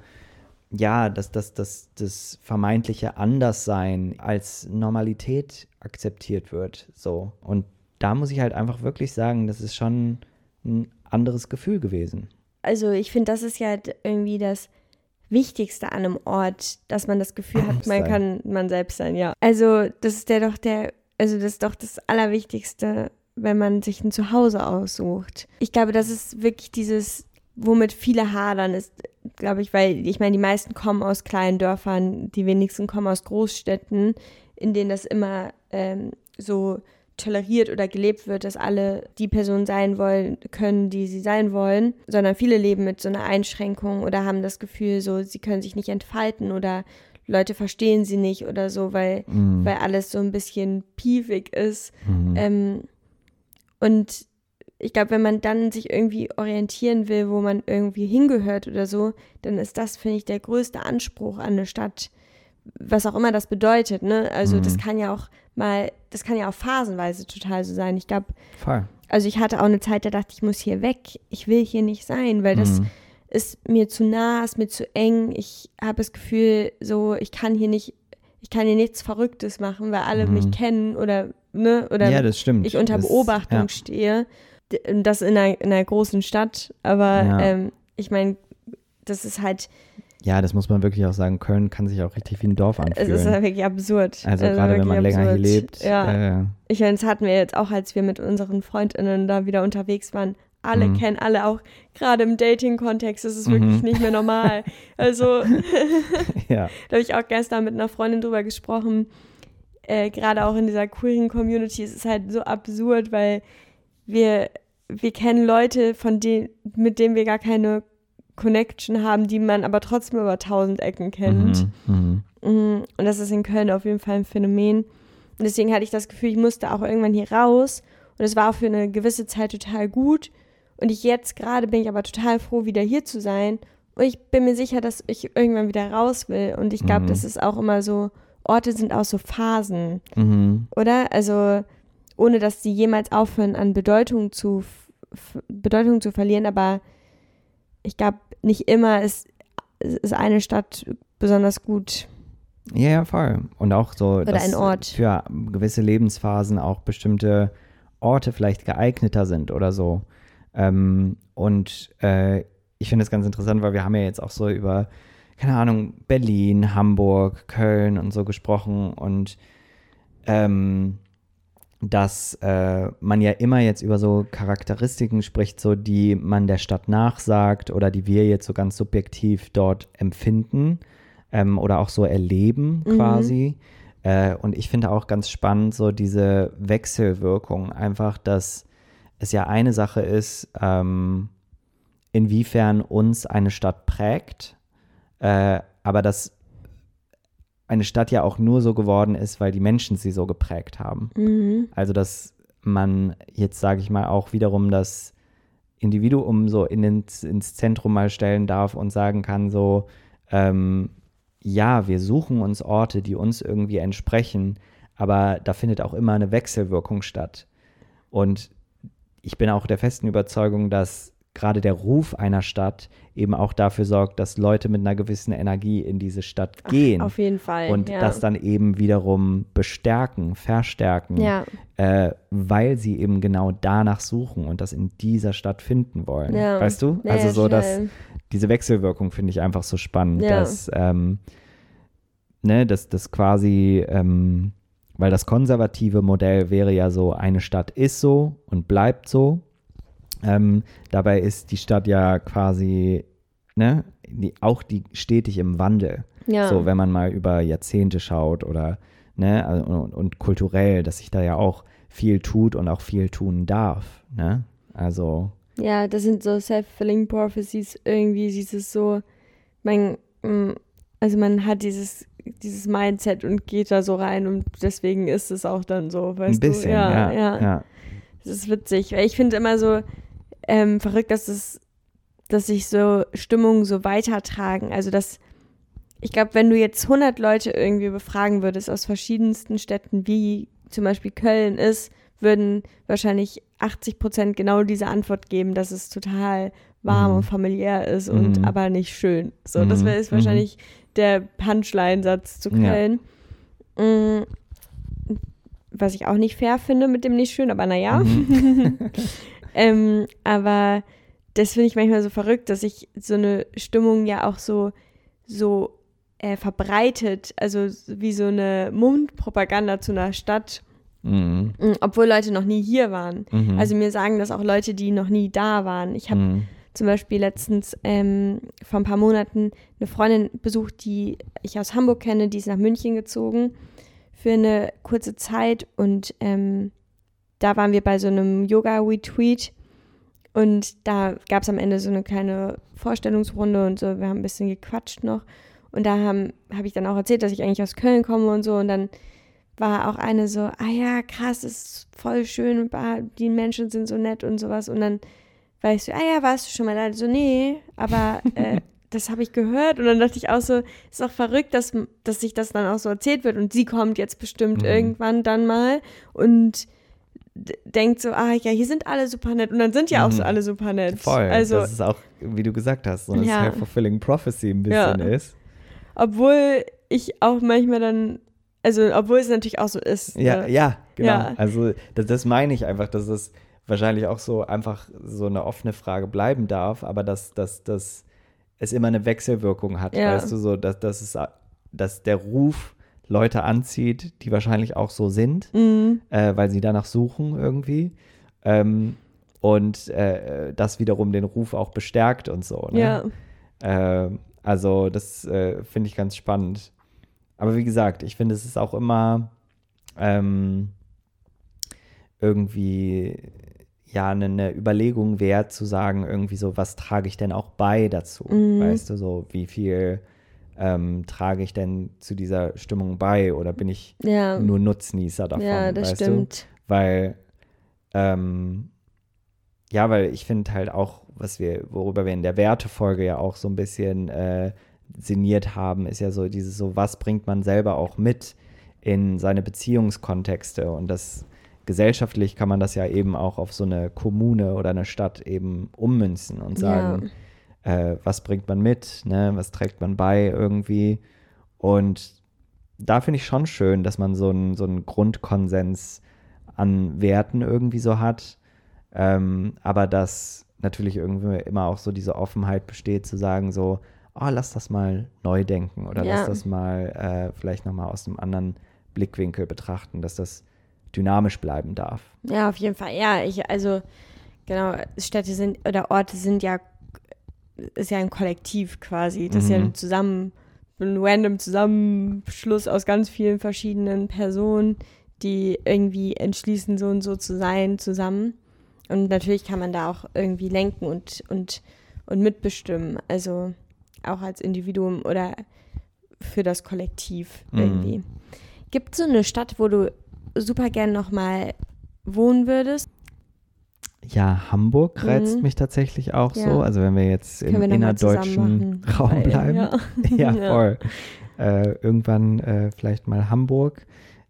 das vermeintliche Anderssein als Normalität akzeptiert wird, so. Und da muss ich halt einfach wirklich sagen, das ist schon ein anderes Gefühl gewesen. Also ich finde, das ist ja halt irgendwie das Wichtigste an einem Ort, dass man das Gefühl hat, man kann man selbst sein, ja. Also das ist das ist doch das Allerwichtigste, wenn man sich ein Zuhause aussucht. Ich glaube, das ist wirklich dieses, womit viele hadern, ist, glaube ich, weil ich meine, die meisten kommen aus kleinen Dörfern, die wenigsten kommen aus Großstädten, in denen das immer so toleriert oder gelebt wird, dass alle die Person sein wollen können, die sie sein wollen, sondern viele leben mit so einer Einschränkung oder haben das Gefühl, so sie können sich nicht entfalten oder Leute verstehen sie nicht oder so, weil alles so ein bisschen piefig ist. Und ich glaube, wenn man dann sich irgendwie orientieren will, wo man irgendwie hingehört oder so, dann ist das, finde ich, der größte Anspruch an eine Stadt, was auch immer das bedeutet, ne? Also das kann ja auch phasenweise total so sein. Ich glaube, also ich hatte auch eine Zeit, da dachte ich, muss hier weg, ich will hier nicht sein, weil das ist mir zu nah, ist mir zu eng. Ich habe das Gefühl, so, ich kann hier nichts Verrücktes machen, weil alle mich kennen oder ja, das stimmt. Ich unter Beobachtung stehe. Das in einer großen Stadt, aber ich meine, das ist halt. Ja, das muss man wirklich auch sagen, Köln kann sich auch richtig wie ein Dorf anfühlen. Es ist halt wirklich absurd. Also gerade wenn man länger hier lebt. Ja. Ich meine, das hatten wir jetzt auch, als wir mit unseren FreundInnen da wieder unterwegs waren. Alle kennen alle, auch gerade im Dating-Kontext ist es wirklich nicht mehr normal. Also da habe ich auch gestern mit einer Freundin drüber gesprochen, gerade auch in dieser queeren Community, es ist halt so absurd, weil wir kennen Leute, mit denen wir gar keine Connection haben, die man aber trotzdem über 1000 Ecken kennt. Und das ist in Köln auf jeden Fall ein Phänomen. Und deswegen hatte ich das Gefühl, ich musste auch irgendwann hier raus. Und es war auch für eine gewisse Zeit total gut. Und jetzt gerade bin ich aber total froh, wieder hier zu sein. Und ich bin mir sicher, dass ich irgendwann wieder raus will. Und ich glaube, das ist auch immer so, Orte sind auch so Phasen. Oder? Also ohne, dass sie jemals aufhören, an Bedeutung zu verlieren. Aber ich glaube, nicht immer ist eine Stadt besonders gut. Ja, voll. Und auch so, oder dass ein Ort. Für gewisse Lebensphasen auch bestimmte Orte vielleicht geeigneter sind oder so. Ich finde es ganz interessant, weil wir haben ja jetzt auch so über, keine Ahnung, Berlin, Hamburg, Köln und so gesprochen und dass man ja immer jetzt über so Charakteristiken spricht, so die man der Stadt nachsagt oder die wir jetzt so ganz subjektiv dort empfinden oder auch so erleben quasi. Und ich finde auch ganz spannend so diese Wechselwirkung, einfach, dass es ja eine Sache ist, inwiefern uns eine Stadt prägt, aber dass eine Stadt ja auch nur so geworden ist, weil die Menschen sie so geprägt haben. Also dass man jetzt, sage ich mal, auch wiederum das Individuum so ins Zentrum mal stellen darf und sagen kann so, ja, wir suchen uns Orte, die uns irgendwie entsprechen, aber da findet auch immer eine Wechselwirkung statt. Und ich bin auch der festen Überzeugung, dass gerade der Ruf einer Stadt eben auch dafür sorgt, dass Leute mit einer gewissen Energie in diese Stadt gehen. Auf jeden Fall. Und das dann eben wiederum bestärken, verstärken, weil sie eben genau danach suchen und das in dieser Stadt finden wollen. Ja. Weißt du? Ja, also so, dass diese Wechselwirkung finde ich einfach so spannend, dass das quasi weil das konservative Modell wäre ja so, eine Stadt ist so und bleibt so. Dabei ist die Stadt ja quasi, die stetig im Wandel. Ja. So, wenn man mal über Jahrzehnte schaut oder, und kulturell, dass sich da ja auch viel tut und auch viel tun darf, ne? Also. Ja, das sind so self-fulfilling prophecies irgendwie, dieses so, man hat dieses Mindset und geht da so rein und deswegen ist es auch dann so, weißt du? Ein bisschen, ja. Das ist witzig, weil ich finde immer so verrückt, dass sich so Stimmungen so weitertragen. Also ich glaube, wenn du jetzt 100 Leute irgendwie befragen würdest aus verschiedensten Städten, wie zum Beispiel Köln ist, würden wahrscheinlich 80% genau diese Antwort geben, dass es total warm und familiär ist und aber nicht schön. So, das ist wahrscheinlich der Punchline-Satz zu Köln. Ja. Was ich auch nicht fair finde mit dem nicht schön, aber naja. Aber das finde ich manchmal so verrückt, dass sich so eine Stimmung ja auch so verbreitet, also wie so eine Mundpropaganda zu einer Stadt, obwohl Leute noch nie hier waren. Also mir sagen das auch Leute, die noch nie da waren. Ich habe zum Beispiel letztens vor ein paar Monaten eine Freundin besucht, die ich aus Hamburg kenne, die ist nach München gezogen für eine kurze Zeit und da waren wir bei so einem Yoga-Retreat und da gab es am Ende so eine kleine Vorstellungsrunde und so, wir haben ein bisschen gequatscht noch und da habe ich dann auch erzählt, dass ich eigentlich aus Köln komme und so und dann war auch eine so, ja, krass, das ist voll schön, die Menschen sind so nett und sowas und dann war ich so, ja, warst du schon mal da? So, nee, aber das habe ich gehört und dann dachte ich auch so, ist auch verrückt, dass sich das dann auch so erzählt wird und sie kommt jetzt bestimmt irgendwann dann mal und denkt so, ja, hier sind alle super nett und dann sind ja auch so alle super nett. Voll, also, das ist auch, wie du gesagt hast, so eine self-fulfilling prophecy ein bisschen ist. Obwohl ich auch manchmal dann, also obwohl es natürlich auch so ist. Ja, genau. Ja. Also das meine ich einfach, dass es wahrscheinlich auch so einfach so eine offene Frage bleiben darf, aber dass es immer eine Wechselwirkung hat, weißt du, so, dass der Ruf Leute anzieht, die wahrscheinlich auch so sind, weil sie danach suchen irgendwie. Und das wiederum den Ruf auch bestärkt und so. Ne? Ja. Also das finde ich ganz spannend. Aber wie gesagt, ich finde, es ist auch immer irgendwie eine Überlegung wert, zu sagen, irgendwie so, was trage ich denn auch bei dazu? Weißt du, so, wie viel trage ich denn zu dieser Stimmung bei oder bin ich nur Nutznießer davon? Ja, das weißt stimmt. Du? Weil weil ich finde halt auch, worüber wir in der Wertefolge ja auch so ein bisschen sinniert haben, ist ja so dieses so, was bringt man selber auch mit in seine Beziehungskontexte und das gesellschaftlich kann man das ja eben auch auf so eine Kommune oder eine Stadt eben ummünzen und sagen, was bringt man mit, ne? Was trägt man bei irgendwie. Und da finde ich schon schön, dass man so einen Grundkonsens an Werten irgendwie so hat, aber dass natürlich irgendwie immer auch so diese Offenheit besteht, zu sagen so, lass das mal neu denken oder lass das mal vielleicht nochmal aus einem anderen Blickwinkel betrachten, dass das dynamisch bleiben darf. Ja, auf jeden Fall. Ja, genau, Städte sind oder Orte sind ist ja ein Kollektiv quasi. Das ist ja ein random Zusammenschluss aus ganz vielen verschiedenen Personen, die irgendwie entschließen, so und so zu sein zusammen. Und natürlich kann man da auch irgendwie lenken und mitbestimmen. Also auch als Individuum oder für das Kollektiv irgendwie. Gibt es so eine Stadt, wo du super gern nochmal wohnen würdest? Ja, Hamburg reizt mich tatsächlich auch so. Also wenn wir jetzt im innerdeutschen Raum bleiben. Ja, voll. Irgendwann vielleicht mal Hamburg.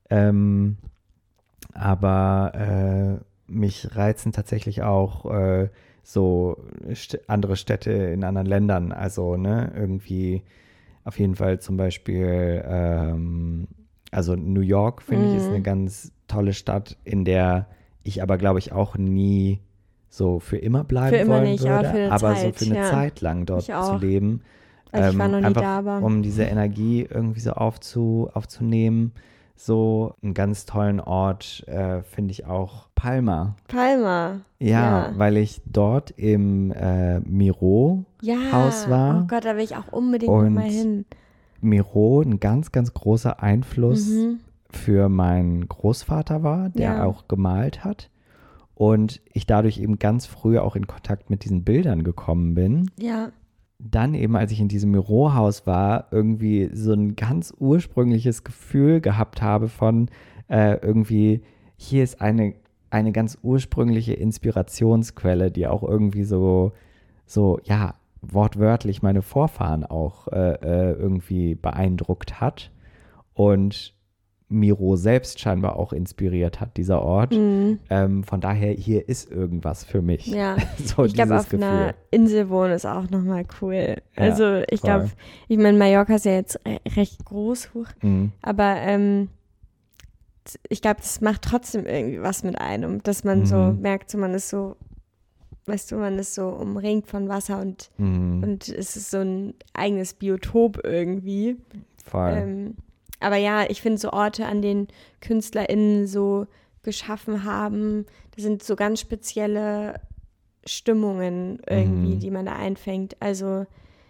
Aber mich reizen tatsächlich auch so andere Städte in anderen Ländern. Also irgendwie auf jeden Fall zum Beispiel also New York, finde ich, ist eine ganz tolle Stadt, in der ich aber, glaube ich, auch nie so für immer bleiben wollen würde, aber so für eine Zeit lang dort zu leben. Also ich war noch nie einfach, da, aber um diese Energie irgendwie so aufzunehmen. So einen ganz tollen Ort finde ich auch Palma. Ja, weil ich dort im Miro-Haus war. Oh Gott, da will ich auch unbedingt mal hin. Miro ein ganz, ganz großer Einfluss für meinen Großvater war, der auch gemalt hat. Und ich dadurch eben ganz früh auch in Kontakt mit diesen Bildern gekommen bin. Ja. Dann eben, als ich in diesem Miro-Haus war, irgendwie so ein ganz ursprüngliches Gefühl gehabt habe von irgendwie, hier ist eine ganz ursprüngliche Inspirationsquelle, die auch irgendwie so wortwörtlich meine Vorfahren auch irgendwie beeindruckt hat und Miro selbst scheinbar auch inspiriert hat, dieser Ort. Von daher, hier ist irgendwas für mich. Ja, so ich glaube, auf Gefühl. einer Insel wohnen ist auch nochmal cool. Ja, also ich glaube, ich meine, Mallorca ist ja jetzt recht groß, aber ich glaube, das macht trotzdem irgendwie was mit einem, dass man so merkt, so man ist so, weißt du, man ist so umringt von Wasser und es ist so ein eigenes Biotop irgendwie. Voll. Aber ja, ich finde so Orte, an denen KünstlerInnen so geschaffen haben, das sind so ganz spezielle Stimmungen irgendwie, die man da einfängt. Also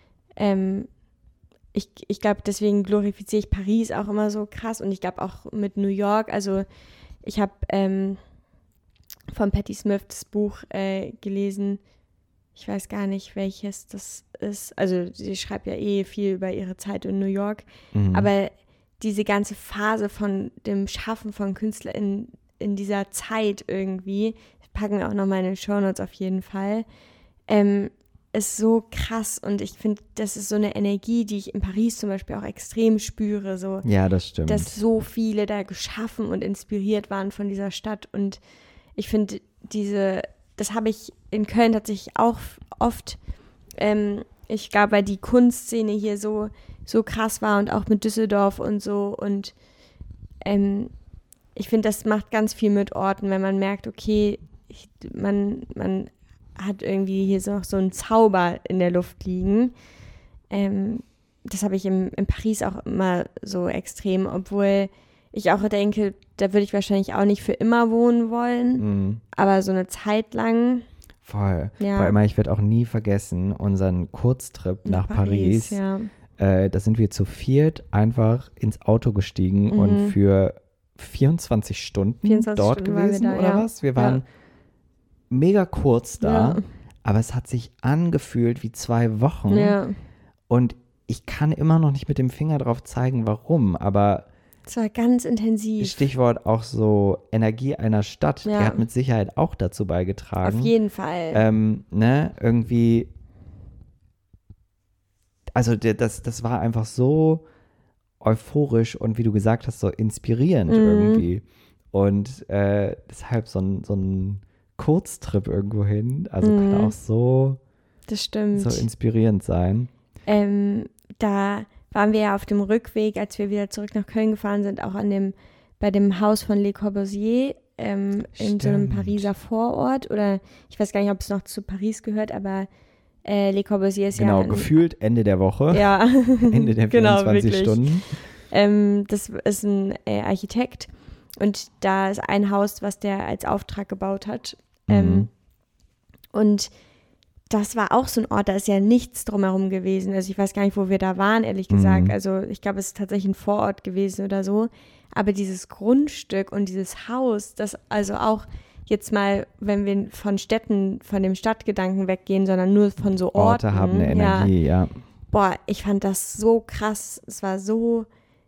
ich glaube, deswegen glorifiziere ich Paris auch immer so krass und ich glaube auch mit New York. Also ich habe von Patti Smith das Buch gelesen. Ich weiß gar nicht, welches das ist. Also sie schreibt ja viel über ihre Zeit in New York. Aber diese ganze Phase von dem Schaffen von Künstlern in dieser Zeit irgendwie, packen wir auch nochmal in den Shownotes auf jeden Fall, ist so krass. Und ich finde, das ist so eine Energie, die ich in Paris zum Beispiel auch extrem spüre. So, ja, das stimmt. Dass so viele da geschaffen und inspiriert waren von dieser Stadt. Und ich finde, das habe ich in Köln tatsächlich auch oft, ich glaube, weil die Kunstszene hier so krass war und auch mit Düsseldorf und so. Und ich finde, das macht ganz viel mit Orten, wenn man merkt, okay, man hat irgendwie hier so einen Zauber in der Luft liegen. Das habe ich in Paris auch immer so extrem, obwohl ich auch denke, da würde ich wahrscheinlich auch nicht für immer wohnen wollen, aber so eine Zeit lang. Voll. Ja. Vor allem, ich werde auch nie vergessen, unseren Kurztrip nach Paris. Ja. Da sind wir zu 4 einfach ins Auto gestiegen und für 24 Stunden dort Stunden gewesen waren wir da, oder ja. was? Wir waren mega kurz da, Ja. aber es hat sich angefühlt wie 2 Wochen. Ja. Und ich kann immer noch nicht mit dem Finger drauf zeigen, warum, aber Es war ganz intensiv. Stichwort auch so Energie einer Stadt, Ja. die hat mit Sicherheit auch dazu beigetragen. Auf jeden Fall. Irgendwie, also das war einfach so euphorisch und wie du gesagt hast, so inspirierend irgendwie. Und deshalb so ein Kurztrip irgendwo hin, also kann auch so Das stimmt. inspirierend sein. Da waren wir ja auf dem Rückweg, als wir wieder zurück nach Köln gefahren sind, auch bei dem Haus von Le Corbusier in so einem Stimmt. Pariser Vorort. Oder ich weiß gar nicht, ob es noch zu Paris gehört, aber Le Corbusier ist Genau, ja gefühlt Ende der Woche, ja, Ende der 24 genau, wirklich. Stunden. Das ist ein Architekt und da ist ein Haus, was der als Auftrag gebaut hat. Und das war auch so ein Ort, da ist ja nichts drumherum gewesen. Also ich weiß gar nicht, wo wir da waren, ehrlich gesagt. Also ich glaube, es ist tatsächlich ein Vorort gewesen oder so. Aber dieses Grundstück und dieses Haus, das also auch jetzt mal, wenn wir von Städten, von dem Stadtgedanken weggehen, sondern nur von so Orten. Orte haben eine Energie, ja. Boah, ich fand das so krass. Es war so,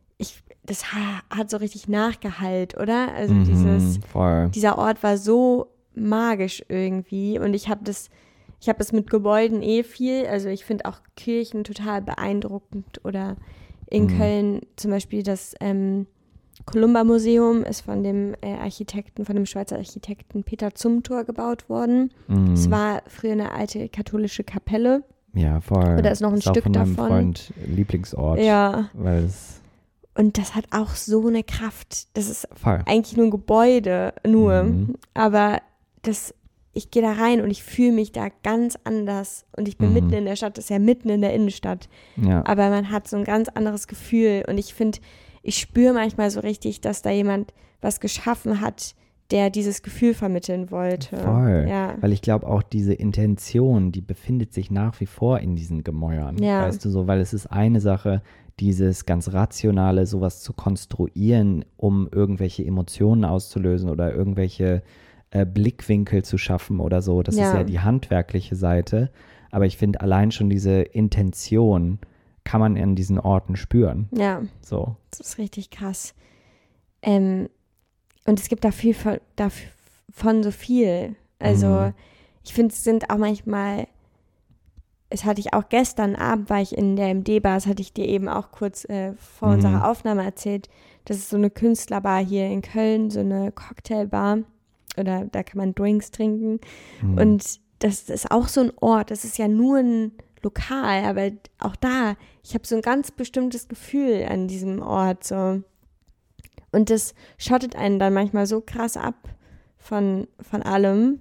das hat so richtig nachgehallt, oder? Also Voll. dieser Ort war so magisch irgendwie und ich habe das mit Gebäuden viel, also ich finde auch Kirchen total beeindruckend oder in Köln zum Beispiel das Columba-Museum ist von dem von dem Schweizer Architekten Peter Zumthor gebaut worden. Es war früher eine alte katholische Kapelle. Ja, voll. Oder ist noch ein Stück Stück von meinem davon. Freund Lieblingsort. Ja. Weil es Und das hat auch so eine Kraft. Das ist voll. eigentlich nur ein Gebäude, aber ich gehe da rein und ich fühle mich da ganz anders. Und ich bin mitten in der Stadt, das ist ja mitten in der Innenstadt. Ja. Aber man hat so ein ganz anderes Gefühl. Und ich finde, ich spüre manchmal so richtig, dass da jemand was geschaffen hat, der dieses Gefühl vermitteln wollte. Voll. Ja. Weil ich glaube auch diese Intention, die befindet sich nach wie vor in diesen Gemäuern. Ja. Weißt du so, weil es ist eine Sache, dieses ganz Rationale, sowas zu konstruieren, um irgendwelche Emotionen auszulösen oder irgendwelche Blickwinkel zu schaffen oder so. Das ist ja die handwerkliche Seite. Aber ich finde, allein schon diese Intention kann man in diesen Orten spüren. Ja, So. das ist richtig krass. Und es gibt davon so viel. Also ich finde, es sind auch manchmal, das hatte ich auch gestern Abend, war ich in der MD-Bar, das hatte ich dir eben auch kurz vor unserer Aufnahme erzählt. Das ist so eine Künstlerbar hier in Köln, so eine Cocktailbar. Oder da kann man Drinks trinken. Und das ist auch so ein Ort, das ist ja nur ein Lokal, aber auch da, ich habe so ein ganz bestimmtes Gefühl an diesem Ort. So. Und das schottet einen dann manchmal so krass ab von allem.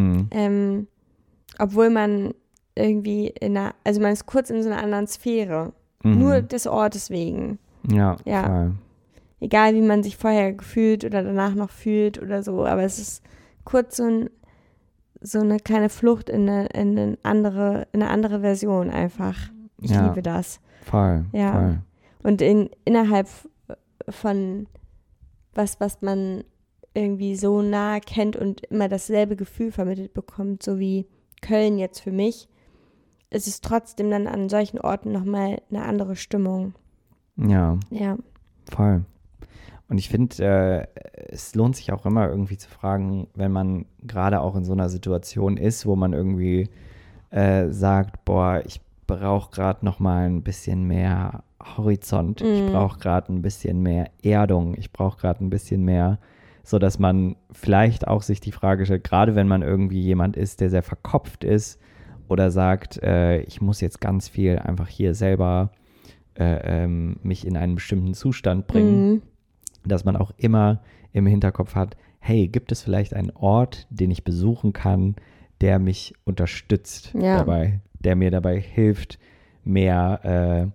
Obwohl man irgendwie also man ist kurz in so einer anderen Sphäre. Nur des Ortes wegen. Ja. Ja. Egal, wie man sich vorher gefühlt oder danach noch fühlt oder so, aber es ist kurz so eine kleine Flucht in eine andere Version einfach. Ich liebe das. Voll. Ja. Voll. Und innerhalb von was man irgendwie so nah kennt und immer dasselbe Gefühl vermittelt bekommt, so wie Köln jetzt für mich, ist es trotzdem dann an solchen Orten nochmal eine andere Stimmung. Ja, Ja. voll. Und ich finde, es lohnt sich auch immer irgendwie zu fragen, wenn man gerade auch in so einer Situation ist, wo man irgendwie sagt, boah, ich brauche gerade noch mal ein bisschen mehr Horizont, ich brauche gerade ein bisschen mehr Erdung, ich brauche gerade ein bisschen mehr, so dass man vielleicht auch sich die Frage stellt, gerade wenn man irgendwie jemand ist, der sehr verkopft ist oder sagt, ich muss jetzt ganz viel einfach hier selber mich in einen bestimmten Zustand bringen, dass man auch immer im Hinterkopf hat, hey, gibt es vielleicht einen Ort, den ich besuchen kann, der mich unterstützt dabei, der mir dabei hilft, mehr,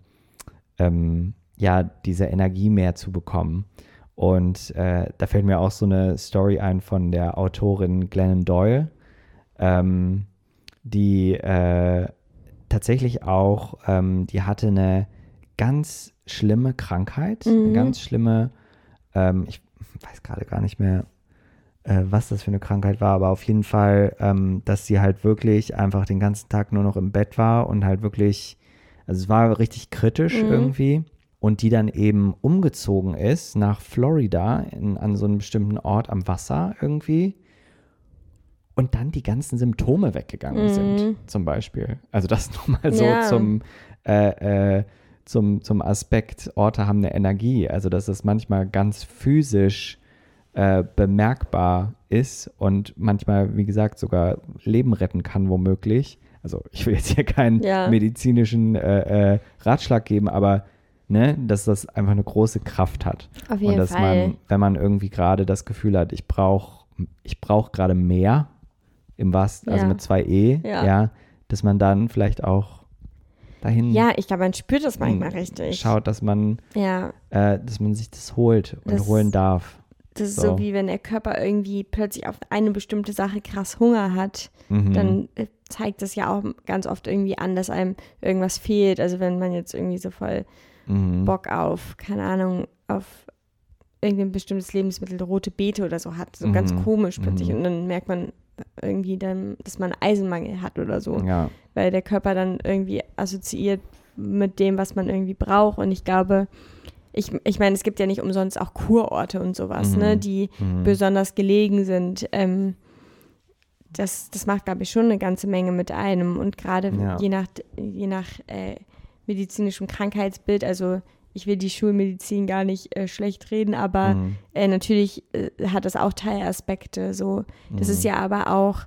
diese Energie mehr zu bekommen. Und da fällt mir auch so eine Story ein von der Autorin Glennon Doyle, die tatsächlich auch, die hatte eine ganz schlimme Krankheit, eine ganz schlimme, ich weiß gerade gar nicht mehr, was das für eine Krankheit war, aber auf jeden Fall, dass sie halt wirklich einfach den ganzen Tag nur noch im Bett war und halt wirklich, also es war richtig kritisch irgendwie, und die dann eben umgezogen ist nach Florida an so einem bestimmten Ort am Wasser irgendwie und dann die ganzen Symptome weggegangen sind, zum Beispiel. Also das nochmal so zum Aspekt, Orte haben eine Energie, also dass es manchmal ganz physisch bemerkbar ist und manchmal, wie gesagt, sogar Leben retten kann, womöglich. Also ich will jetzt hier keinen medizinischen Ratschlag geben, aber ne, dass das einfach eine große Kraft hat. Auf jeden und dass Fall. man, wenn man irgendwie gerade das Gefühl hat, ich brauch gerade mehr, also mit 2 E, dass man dann vielleicht auch dahin Ich glaube, man spürt das manchmal richtig. schaut, dass man sich das holt und holen darf. Das ist so, wie wenn der Körper irgendwie plötzlich auf eine bestimmte Sache krass Hunger hat, dann zeigt das ja auch ganz oft irgendwie an, dass einem irgendwas fehlt. Also wenn man jetzt irgendwie so voll Bock auf, keine Ahnung, auf irgendein bestimmtes Lebensmittel, rote Beete oder so hat, so ganz komisch plötzlich. Und dann merkt man irgendwie dann, dass man Eisenmangel hat oder so. Ja. Weil der Körper dann irgendwie assoziiert mit dem, was man irgendwie braucht. Und ich glaube, ich meine, es gibt ja nicht umsonst auch Kurorte und sowas, ne, die besonders gelegen sind. Das macht, glaube ich, schon eine ganze Menge mit einem. Und gerade je nach medizinischem Krankheitsbild, also ich will die Schulmedizin gar nicht schlecht reden, aber natürlich hat das auch Teilaspekte. So. Das ist ja aber auch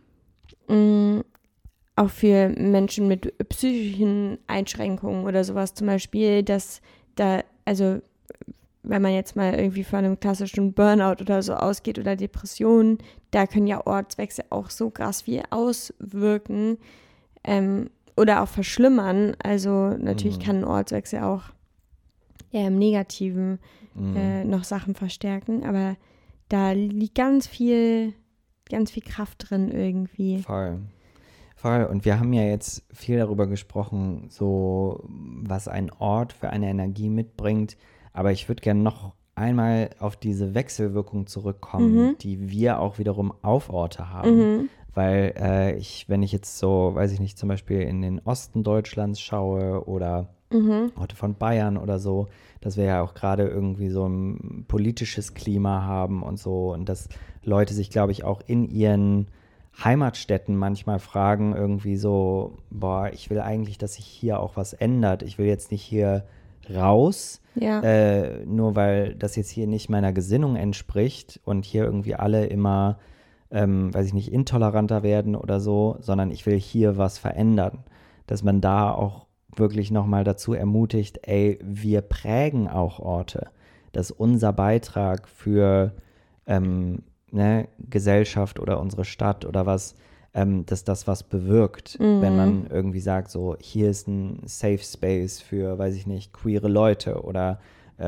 für Menschen mit psychischen Einschränkungen oder sowas zum Beispiel, dass da, also wenn man jetzt mal irgendwie von einem klassischen Burnout oder so ausgeht oder Depressionen, da können ja Ortswechsel auch so krass viel auswirken oder auch verschlimmern. Also natürlich kann ein Ortswechsel auch eher im Negativen noch Sachen verstärken, aber da liegt ganz viel Kraft drin irgendwie. Voll. Und wir haben ja jetzt viel darüber gesprochen, so was ein Ort für eine Energie mitbringt. Aber ich würde gerne noch einmal auf diese Wechselwirkung zurückkommen, die wir auch wiederum auf Orte haben. Weil wenn ich jetzt so, weiß ich nicht, zum Beispiel in den Osten Deutschlands schaue oder Orte von Bayern oder so, dass wir ja auch gerade irgendwie so ein politisches Klima haben und so. Und dass Leute sich, glaube ich, auch in ihren Heimatstädten manchmal fragen irgendwie so, boah, ich will eigentlich, dass sich hier auch was ändert. Ich will jetzt nicht hier raus, nur weil das jetzt hier nicht meiner Gesinnung entspricht und hier irgendwie alle immer, weiß ich nicht, intoleranter werden oder so, sondern ich will hier was verändern. Dass man da auch wirklich nochmal dazu ermutigt, ey, wir prägen auch Orte. Dass unser Beitrag für Gesellschaft oder unsere Stadt oder was, dass das was bewirkt, wenn man irgendwie sagt, so, hier ist ein Safe Space für, weiß ich nicht, queere Leute oder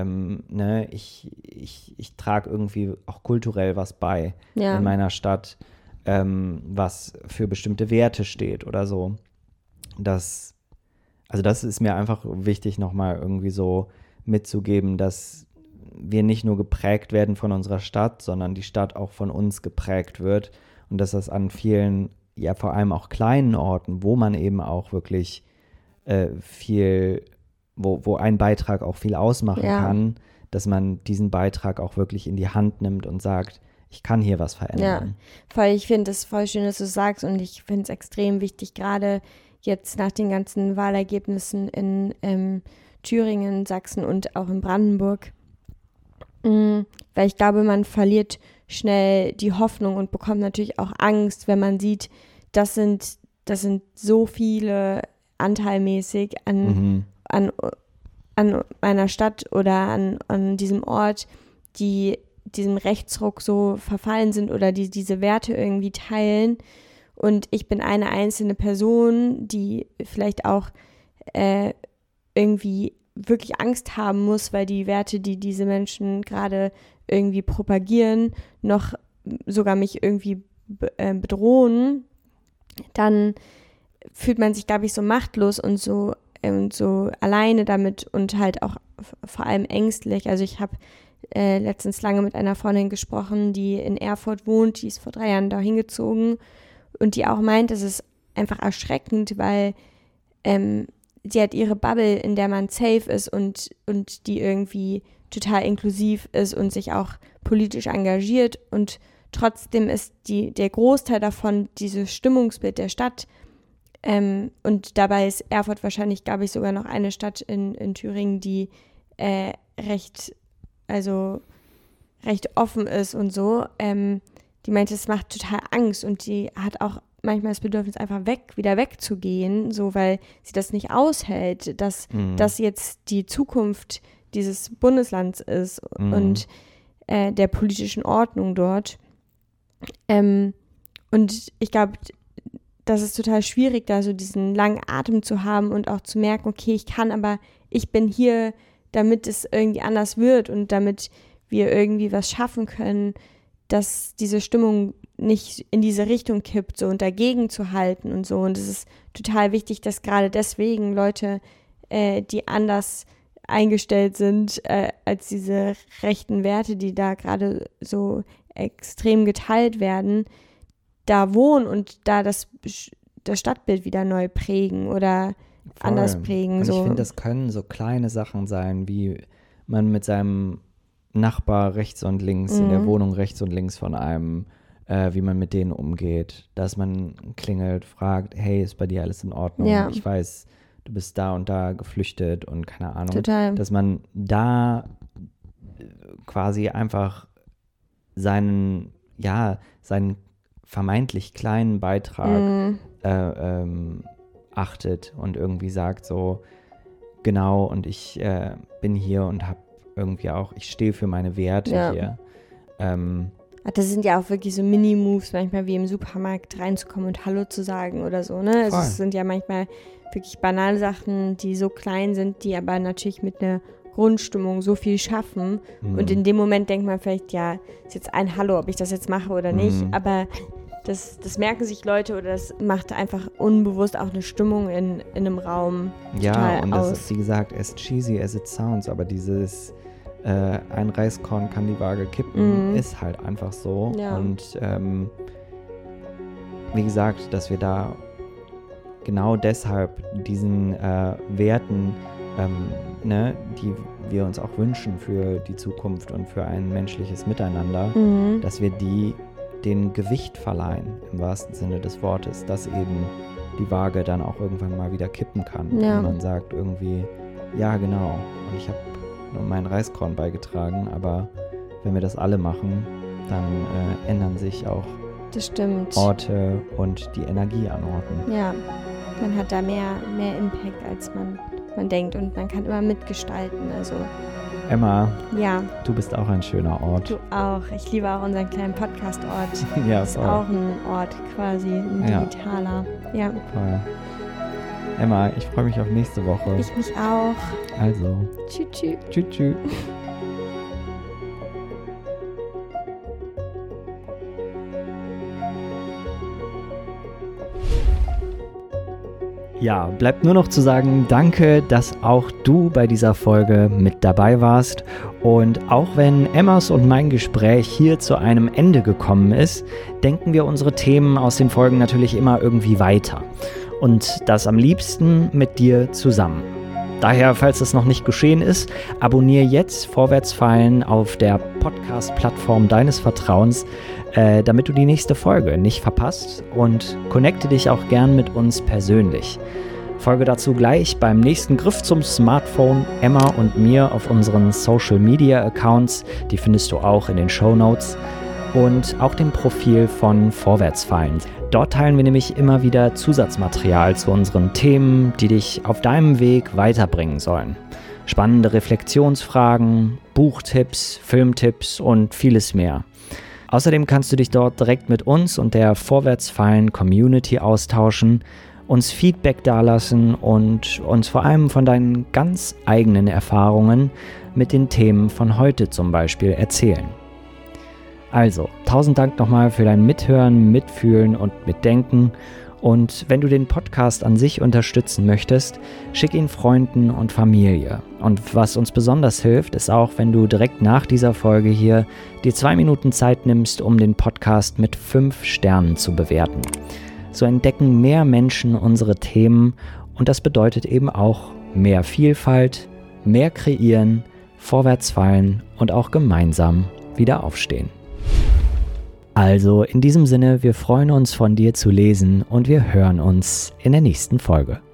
ich trage irgendwie auch kulturell was bei in meiner Stadt, was für bestimmte Werte steht oder so. Das ist mir einfach wichtig, nochmal irgendwie so mitzugeben, dass wir nicht nur geprägt werden von unserer Stadt, sondern die Stadt auch von uns geprägt wird und dass das an vielen, ja vor allem auch kleinen Orten, wo man eben auch wirklich viel, wo ein Beitrag auch viel ausmachen kann, dass man diesen Beitrag auch wirklich in die Hand nimmt und sagt, ich kann hier was verändern. Ja, voll, ich finde es voll schön, dass du es sagst und ich finde es extrem wichtig, gerade jetzt nach den ganzen Wahlergebnissen in Thüringen, Sachsen und auch in Brandenburg, weil ich glaube, man verliert schnell die Hoffnung und bekommt natürlich auch Angst, wenn man sieht, das sind so viele anteilmäßig an meiner Stadt oder an diesem Ort, die diesem Rechtsruck so verfallen sind oder die diese Werte irgendwie teilen. Und ich bin eine einzelne Person, die vielleicht auch irgendwie wirklich Angst haben muss, weil die Werte, die diese Menschen gerade irgendwie propagieren, noch sogar mich irgendwie bedrohen, dann fühlt man sich, glaube ich, so machtlos und so alleine damit und halt auch vor allem ängstlich. Also ich habe letztens lange mit einer Freundin gesprochen, die in Erfurt wohnt, die ist vor 3 Jahren da hingezogen und die auch meint, es ist einfach erschreckend, weil sie hat ihre Bubble, in der man safe ist und die irgendwie total inklusiv ist und sich auch politisch engagiert und trotzdem ist der Großteil davon dieses Stimmungsbild der Stadt und dabei ist Erfurt wahrscheinlich, glaube ich, sogar noch eine Stadt in Thüringen, die recht offen ist und so. Die meinte, es macht total Angst und die hat auch manchmal das Bedürfnis, einfach wieder wegzugehen, so weil sie das nicht aushält, dass das jetzt die Zukunft dieses Bundeslands ist und der politischen Ordnung dort. Und ich glaube, das ist total schwierig, da so diesen langen Atem zu haben und auch zu merken, okay, ich bin hier, damit es irgendwie anders wird und damit wir irgendwie was schaffen können, dass diese Stimmung nicht in diese Richtung kippt, so und dagegen zu halten und so. Und es ist total wichtig, dass gerade deswegen Leute, die anders eingestellt sind als diese rechten Werte, die da gerade so extrem geteilt werden, da wohnen und da das Stadtbild wieder neu prägen oder anders prägen. Und so. Ich finde, das können so kleine Sachen sein, wie man mit seinem Nachbar rechts und links, in der Wohnung rechts und links von einem, wie man mit denen umgeht. Dass man klingelt, fragt, hey, ist bei dir alles in Ordnung? Ja. Ich weiß, du bist da und da geflüchtet und keine Ahnung. Total. Dass man da quasi einfach seinen vermeintlich kleinen Beitrag achtet und irgendwie sagt so, genau, und ich bin hier und habe irgendwie auch, ich stehe für meine Werte hier. Das sind ja auch wirklich so Mini-Moves, manchmal wie im Supermarkt reinzukommen und Hallo zu sagen oder so, ne? Also es sind ja manchmal wirklich banale Sachen, die so klein sind, die aber natürlich mit einer Grundstimmung so viel schaffen. Und in dem Moment denkt man vielleicht, ja, ist jetzt ein Hallo, ob ich das jetzt mache oder nicht, aber das merken sich Leute oder das macht einfach unbewusst auch eine Stimmung in einem Raum total und aus. das ist, wie gesagt, as cheesy as it sounds, aber dieses ein Reiskorn kann die Waage kippen, ist halt einfach so. Ja. Und wie gesagt, dass wir da genau deshalb diesen Werten, die wir uns auch wünschen für die Zukunft und für ein menschliches Miteinander, dass wir den Gewicht verleihen, im wahrsten Sinne des Wortes, dass eben die Waage dann auch irgendwann mal wieder kippen kann. Ja. Und man sagt irgendwie, ja genau, und ich habe nur meinen Reiskorn beigetragen, aber wenn wir das alle machen, dann ändern sich auch Das stimmt. Orte und die Energie an Orten. Ja, man hat da mehr Impact, als man denkt und man kann immer mitgestalten. Also Emma, ja, du bist auch ein schöner Ort. du auch. Ich liebe auch unseren kleinen Podcast-Ort. Ja, Ist voll. auch ein Ort quasi, ein Ja. digitaler. Ja, Voll. Emma, ich freue mich auf nächste Woche. ich mich auch. Also, Tschüss, tschüss. tschüss, tschüss. Ja, bleibt nur noch zu sagen, danke, dass auch du bei dieser Folge mit dabei warst. Und auch wenn Emmas und mein Gespräch hier zu einem Ende gekommen ist, denken wir unsere Themen aus den Folgen natürlich immer irgendwie weiter. Und das am liebsten mit dir zusammen. Daher, falls das noch nicht geschehen ist, abonniere jetzt Vorwärtsfallen auf der Podcast-Plattform deines Vertrauens, damit du die nächste Folge nicht verpasst, und connecte dich auch gern mit uns persönlich. Folge dazu gleich beim nächsten Griff zum Smartphone Emma und mir auf unseren Social-Media-Accounts, die findest du auch in den Shownotes, und auch dem Profil von Vorwärtsfallen. Dort teilen wir nämlich immer wieder Zusatzmaterial zu unseren Themen, die dich auf deinem Weg weiterbringen sollen. Spannende Reflexionsfragen, Buchtipps, Filmtipps und vieles mehr. Außerdem kannst du dich dort direkt mit uns und der Vorwärtsfallen-Community austauschen, uns Feedback dalassen und uns vor allem von deinen ganz eigenen Erfahrungen mit den Themen von heute zum Beispiel erzählen. Also, 1000 Dank nochmal für dein Mithören, Mitfühlen und Mitdenken. Und wenn du den Podcast an sich unterstützen möchtest, schick ihn Freunden und Familie. Und was uns besonders hilft, ist auch, wenn du direkt nach dieser Folge hier dir 2 Minuten Zeit nimmst, um den Podcast mit 5 Sternen zu bewerten. So entdecken mehr Menschen unsere Themen, und das bedeutet eben auch mehr Vielfalt, mehr kreieren, vorwärtsfallen und auch gemeinsam wieder aufstehen. Also in diesem Sinne, wir freuen uns, von dir zu lesen, und wir hören uns in der nächsten Folge.